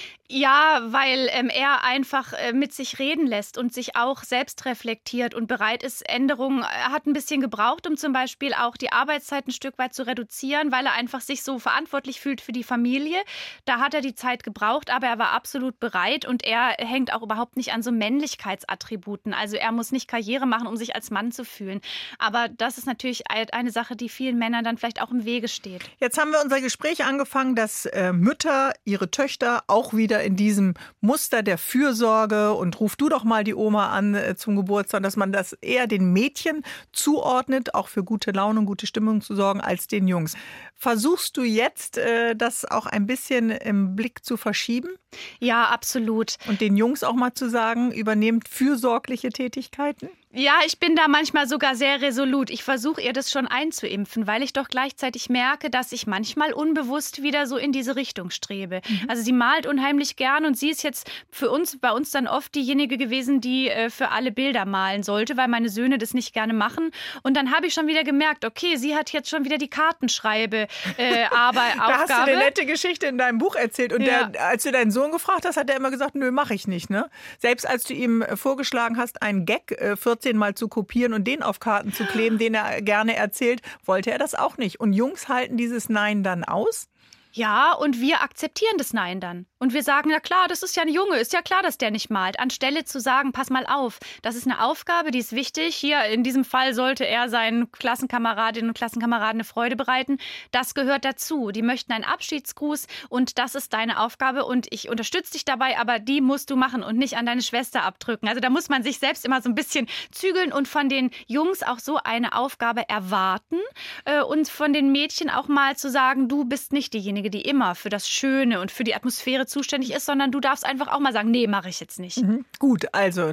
Ja, weil er einfach mit sich reden lässt und sich auch selbst reflektiert und bereit ist, Änderungen. Er hat ein bisschen gebraucht, um zum Beispiel auch die Arbeitszeit ein Stück weit zu reduzieren, weil er einfach sich so verantwortlich fühlt für die Familie. Da hat er die Zeit gebraucht, aber er war absolut bereit und er hängt auch überhaupt nicht an so Männlichkeitsattributen. Also er muss nicht Karriere machen, um sich als Mann zu fühlen. Aber das ist natürlich eine Sache, die vielen Männern dann vielleicht auch im Wege steht. Jetzt haben wir unser Gespräch angefangen, dass Mütter ihre Töchter auch wieder weiter in diesem Muster der Fürsorge und ruf du doch mal die Oma an zum Geburtstag, dass man das eher den Mädchen zuordnet, auch für gute Laune und gute Stimmung zu sorgen, als den Jungs. Versuchst du jetzt, das auch ein bisschen im Blick zu verschieben? Ja, absolut. Und den Jungs auch mal zu sagen, übernehmt fürsorgliche Tätigkeiten? Ja, ich bin da manchmal sogar sehr resolut. Ich versuche ihr das schon einzuimpfen, weil ich doch gleichzeitig merke, dass ich manchmal unbewusst wieder so in diese Richtung strebe. Also sie malt unheimlich gern und sie ist jetzt bei uns dann oft diejenige gewesen, die für alle Bilder malen sollte, weil meine Söhne das nicht gerne machen. Und dann habe ich schon wieder gemerkt, okay, sie hat jetzt schon wieder die Kartenschreibe Aufgabe. Da hast du eine nette Geschichte in deinem Buch erzählt. Und als du deinen Sohn gefragt hast, hat er immer gesagt, nö, mache ich nicht. Ne? Selbst als du ihm vorgeschlagen hast, einen Gag 14 Mal zu kopieren und den auf Karten zu kleben, den er gerne erzählt, wollte er das auch nicht. Und Jungs halten dieses Nein dann aus? Ja, und wir akzeptieren das Nein dann. Und wir sagen, ja klar, das ist ja ein Junge, ist ja klar, dass der nicht malt. Anstelle zu sagen, pass mal auf, das ist eine Aufgabe, die ist wichtig. Hier in diesem Fall sollte er seinen Klassenkameradinnen und Klassenkameraden eine Freude bereiten. Das gehört dazu. Die möchten einen Abschiedsgruß und das ist deine Aufgabe und ich unterstütze dich dabei, aber die musst du machen und nicht an deine Schwester abdrücken. Also da muss man sich selbst immer so ein bisschen zügeln und von den Jungs auch so eine Aufgabe erwarten und von den Mädchen auch mal zu sagen, du bist nicht diejenige, die immer für das Schöne und für die Atmosphäre zuständig ist, sondern du darfst einfach auch mal sagen, nee, mache ich jetzt nicht. Gut, also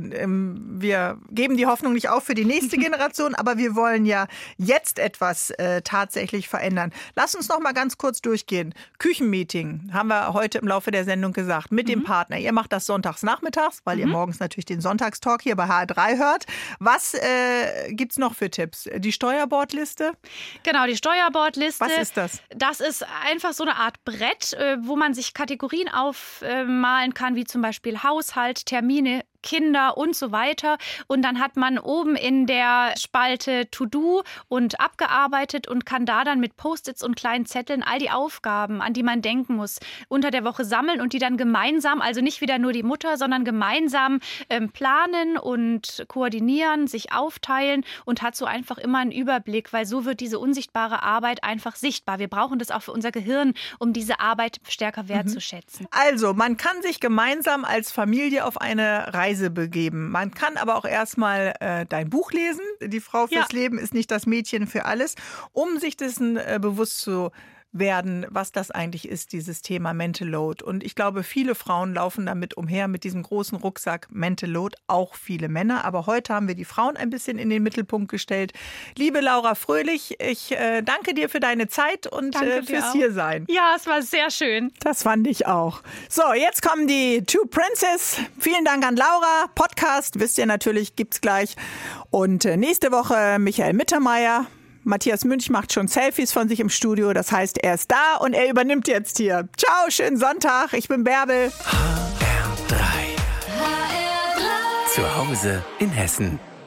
wir geben die Hoffnung nicht auf für die nächste Generation, aber wir wollen ja jetzt etwas tatsächlich verändern. Lass uns noch mal ganz kurz durchgehen. Küchenmeeting, haben wir heute im Laufe der Sendung gesagt, mit dem Partner. Ihr macht das sonntags nachmittags, weil ihr morgens natürlich den Sonntagstalk hier bei HR3 hört. Was gibt es noch für Tipps? Die Steuerbordliste? Genau, die Steuerbordliste. Was ist das? Das ist einfach so eine Art Brett, wo man sich Kategorien aufmalen kann, wie zum Beispiel Haushalt, Termine, Kinder und so weiter. Und dann hat man oben in der Spalte To-Do und abgearbeitet und kann da dann mit Post-its und kleinen Zetteln all die Aufgaben, an die man denken muss, unter der Woche sammeln und die dann gemeinsam, also nicht wieder nur die Mutter, sondern gemeinsam planen und koordinieren, sich aufteilen und hat so einfach immer einen Überblick, weil so wird diese unsichtbare Arbeit einfach sichtbar. Wir brauchen das auch für unser Gehirn, um diese Arbeit stärker wertzuschätzen. Also, man kann sich gemeinsam als Familie auf eine Reise begeben. Man kann aber auch erstmal dein Buch lesen. Die Frau fürs Leben ist nicht das Mädchen für alles, um sich dessen bewusst zu werden, was das eigentlich ist, dieses Thema Mental Load. Und ich glaube, viele Frauen laufen damit umher, mit diesem großen Rucksack Mental Load, auch viele Männer. Aber heute haben wir die Frauen ein bisschen in den Mittelpunkt gestellt. Liebe Laura Fröhlich, ich danke dir für deine Zeit und fürs Hiersein. Ja, es war sehr schön. Das fand ich auch. So, jetzt kommen die Two Princess. Vielen Dank an Laura. Podcast, wisst ihr natürlich, gibt's gleich. Und nächste Woche Michael Mittermeier. Matthias Münch macht schon Selfies von sich im Studio. Das heißt, er ist da und er übernimmt jetzt hier. Ciao, schönen Sonntag. Ich bin Bärbel. HR3. Zu Hause in Hessen.